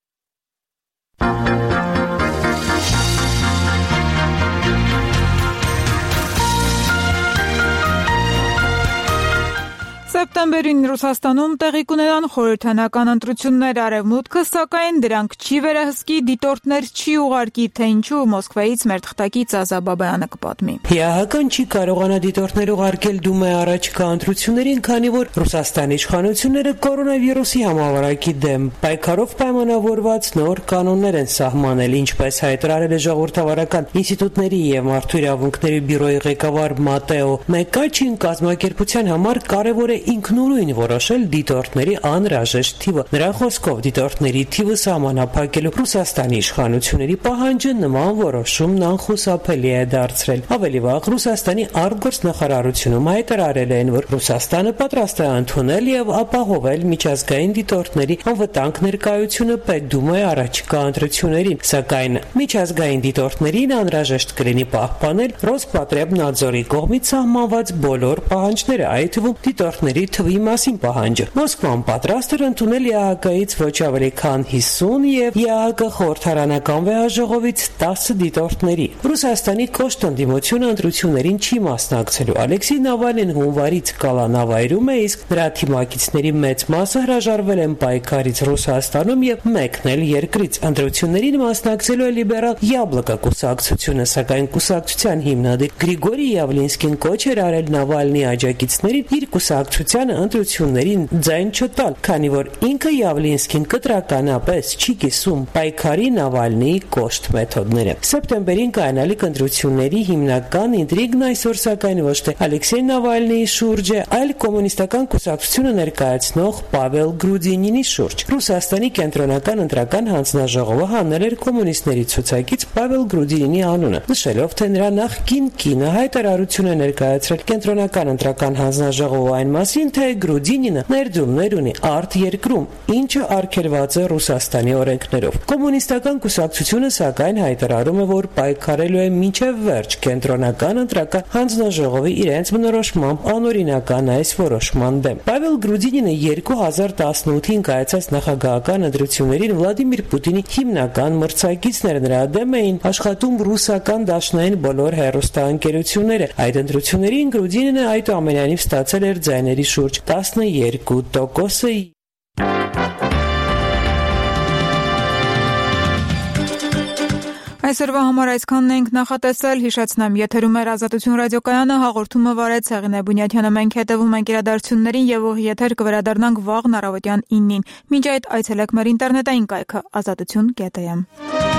Սեպտեմբերին Ռուսաստանում տեղի կունենան խորհրդանական ընտրություններ, Արևմուտքը, սակայն դրանք չի վերահսկի, դիտորդներ չի ուղարկի, թե ինչու Մոսկվայից մեր թղթակից Ազա Բաբայանը կպատմի։ ՀՀԿ-ն չի կարողանա դիտորդներ ուղարկել Դումայի առաջկա ընտրություններին, քանի որ Ռուսաստանի իշխանությունները կորոնավիրուսի համավարակի դեմ պայքարով պայմանավորված նոր կանոններ են սահմանել, ինչպես հայտարարել է Ժողովրդավարական ինստիտուտների եւ մարդու իրավունքների բյուրոյի ղեկավար Մատեո Մեկաչին, կազմակերպության համար կարևոր է ինքնուրույն որոշել դիտորդների անհրաժեշտ թիվը։ Նրա խոսքով դիտորդների թիվը սահմանափակելու Ռուսաստանի իշխանությունների պահանջը նման որոշումն անխուսափելի է դարձրել։ Ավելի վաղ Ռուսաստանի արտգործնախարարությունում հայտարարել են, որ Ռուսաստանը պատրաստ է ընդունել եւ ապահովել միջազգային դիտորդների անվտանգ ներկայությունը Պետդումայի առաջիկա ընտրություններին, սակայն միջազգային դիտորդներին անհրաժեշտ կլինի պահպանել Ռոսպատրեբնadzորի կողմից սահմանված բոլոր պահանջները, այդ թվում դիտորդների թվի մասին պահանջը։ Մոսկվան պատրաստ էր ընդունել ԵԱՀԿ-ից ոչ ավելի քան 50 եւ ԵԱՀԿ խորհրդարանական վեհաժողովից 10 դիտորդների։ Ռուսաստանի կոշտ ընդդիմությունը ընտրություններին չի մասնակցելու։ Ալեքսեյ Նավալնին հունվարից կալանավայրում է, իսկ նրա թիմակիցների մեծ մասը հրաժարվել են պայքարից Ռուսաստանում եւ մեկնել երկրից։ Ընտրություններին մասնակցելու է լիբերալ Յաբլոկա կուսակցությունը, սակայն կուսակցության հիմնադիր Գրիգորի Յավլինսկին կոչ էր արել Նավալնի աջակիցներին իր կուսակցությանը ընտրություններին ձայն չտալ, քանի որ ինքը Յավլինսկին կտրականապես չի կիսում պայքարի Նավալնիի կոշտ մեթոդները։ Սեպտեմբերին կայանալիք ընտրությունների հիմնական ինտրիգն այսօր սակայն ոչ թե Ալեքսեյ Նավալնիի շուրջ է, այլ կոմունիստական կուսակցությունը ներկայացնող Պավել Գրուդինինի շուրջ։ Ռուսաստանի կենտրոնական ընտրական հանձնաժողովը հանել էր կոմունիստների ցուցակից Պավել Գրուդինինի անունը, նշելով, թե նրա նախկին կինը հայտարարություն է ներկայացրել կենտրոնական ընտրական հանձնաժողովը այն մասին, թե Գրուդինինը ներդրումներ ունի արտերկրում, ինչը արգելված է Ռուսաստանի օրենքներով։ Կոմունիստական կուսակցությունը սակայն հայտարարում է, որ պայքարելու է մինչև վերջ կենտրոնական ընտրական հանձնաժողովի իրենց բնորոշմամբ անօրինական այս որոշման դեմ։ Պավել Գրուդինինը 2018-ին կայացած նախագահական ընտրություններին Վլադիմիր Պուտինի հիմնական մրցակիցն էր, նրա դեմ էին աշխատում ռուսական դաշնային բոլոր հեռուստաընկերությունները։ Այդ ընտրություններին Գրուդինինը այդուամենայնիվ ստացել էր ձայների շուրջ 12%-ը։ Այսօրվա համար այսքանն ենք նախատեսել, հիշեցնեմ, եթերում էր Ազատություն ռադիոկայանը, հաղորդումը վարեց Հեղինե Բունյաթյանը, մենք հետևում ենք իրադարձություններին եւ ուղիղ եթեր կվերադառնանք վաղ առավոտյան 9-ին։ Մինչ այդ այցելեք մեր ինտերնետային կայքը azatutun.am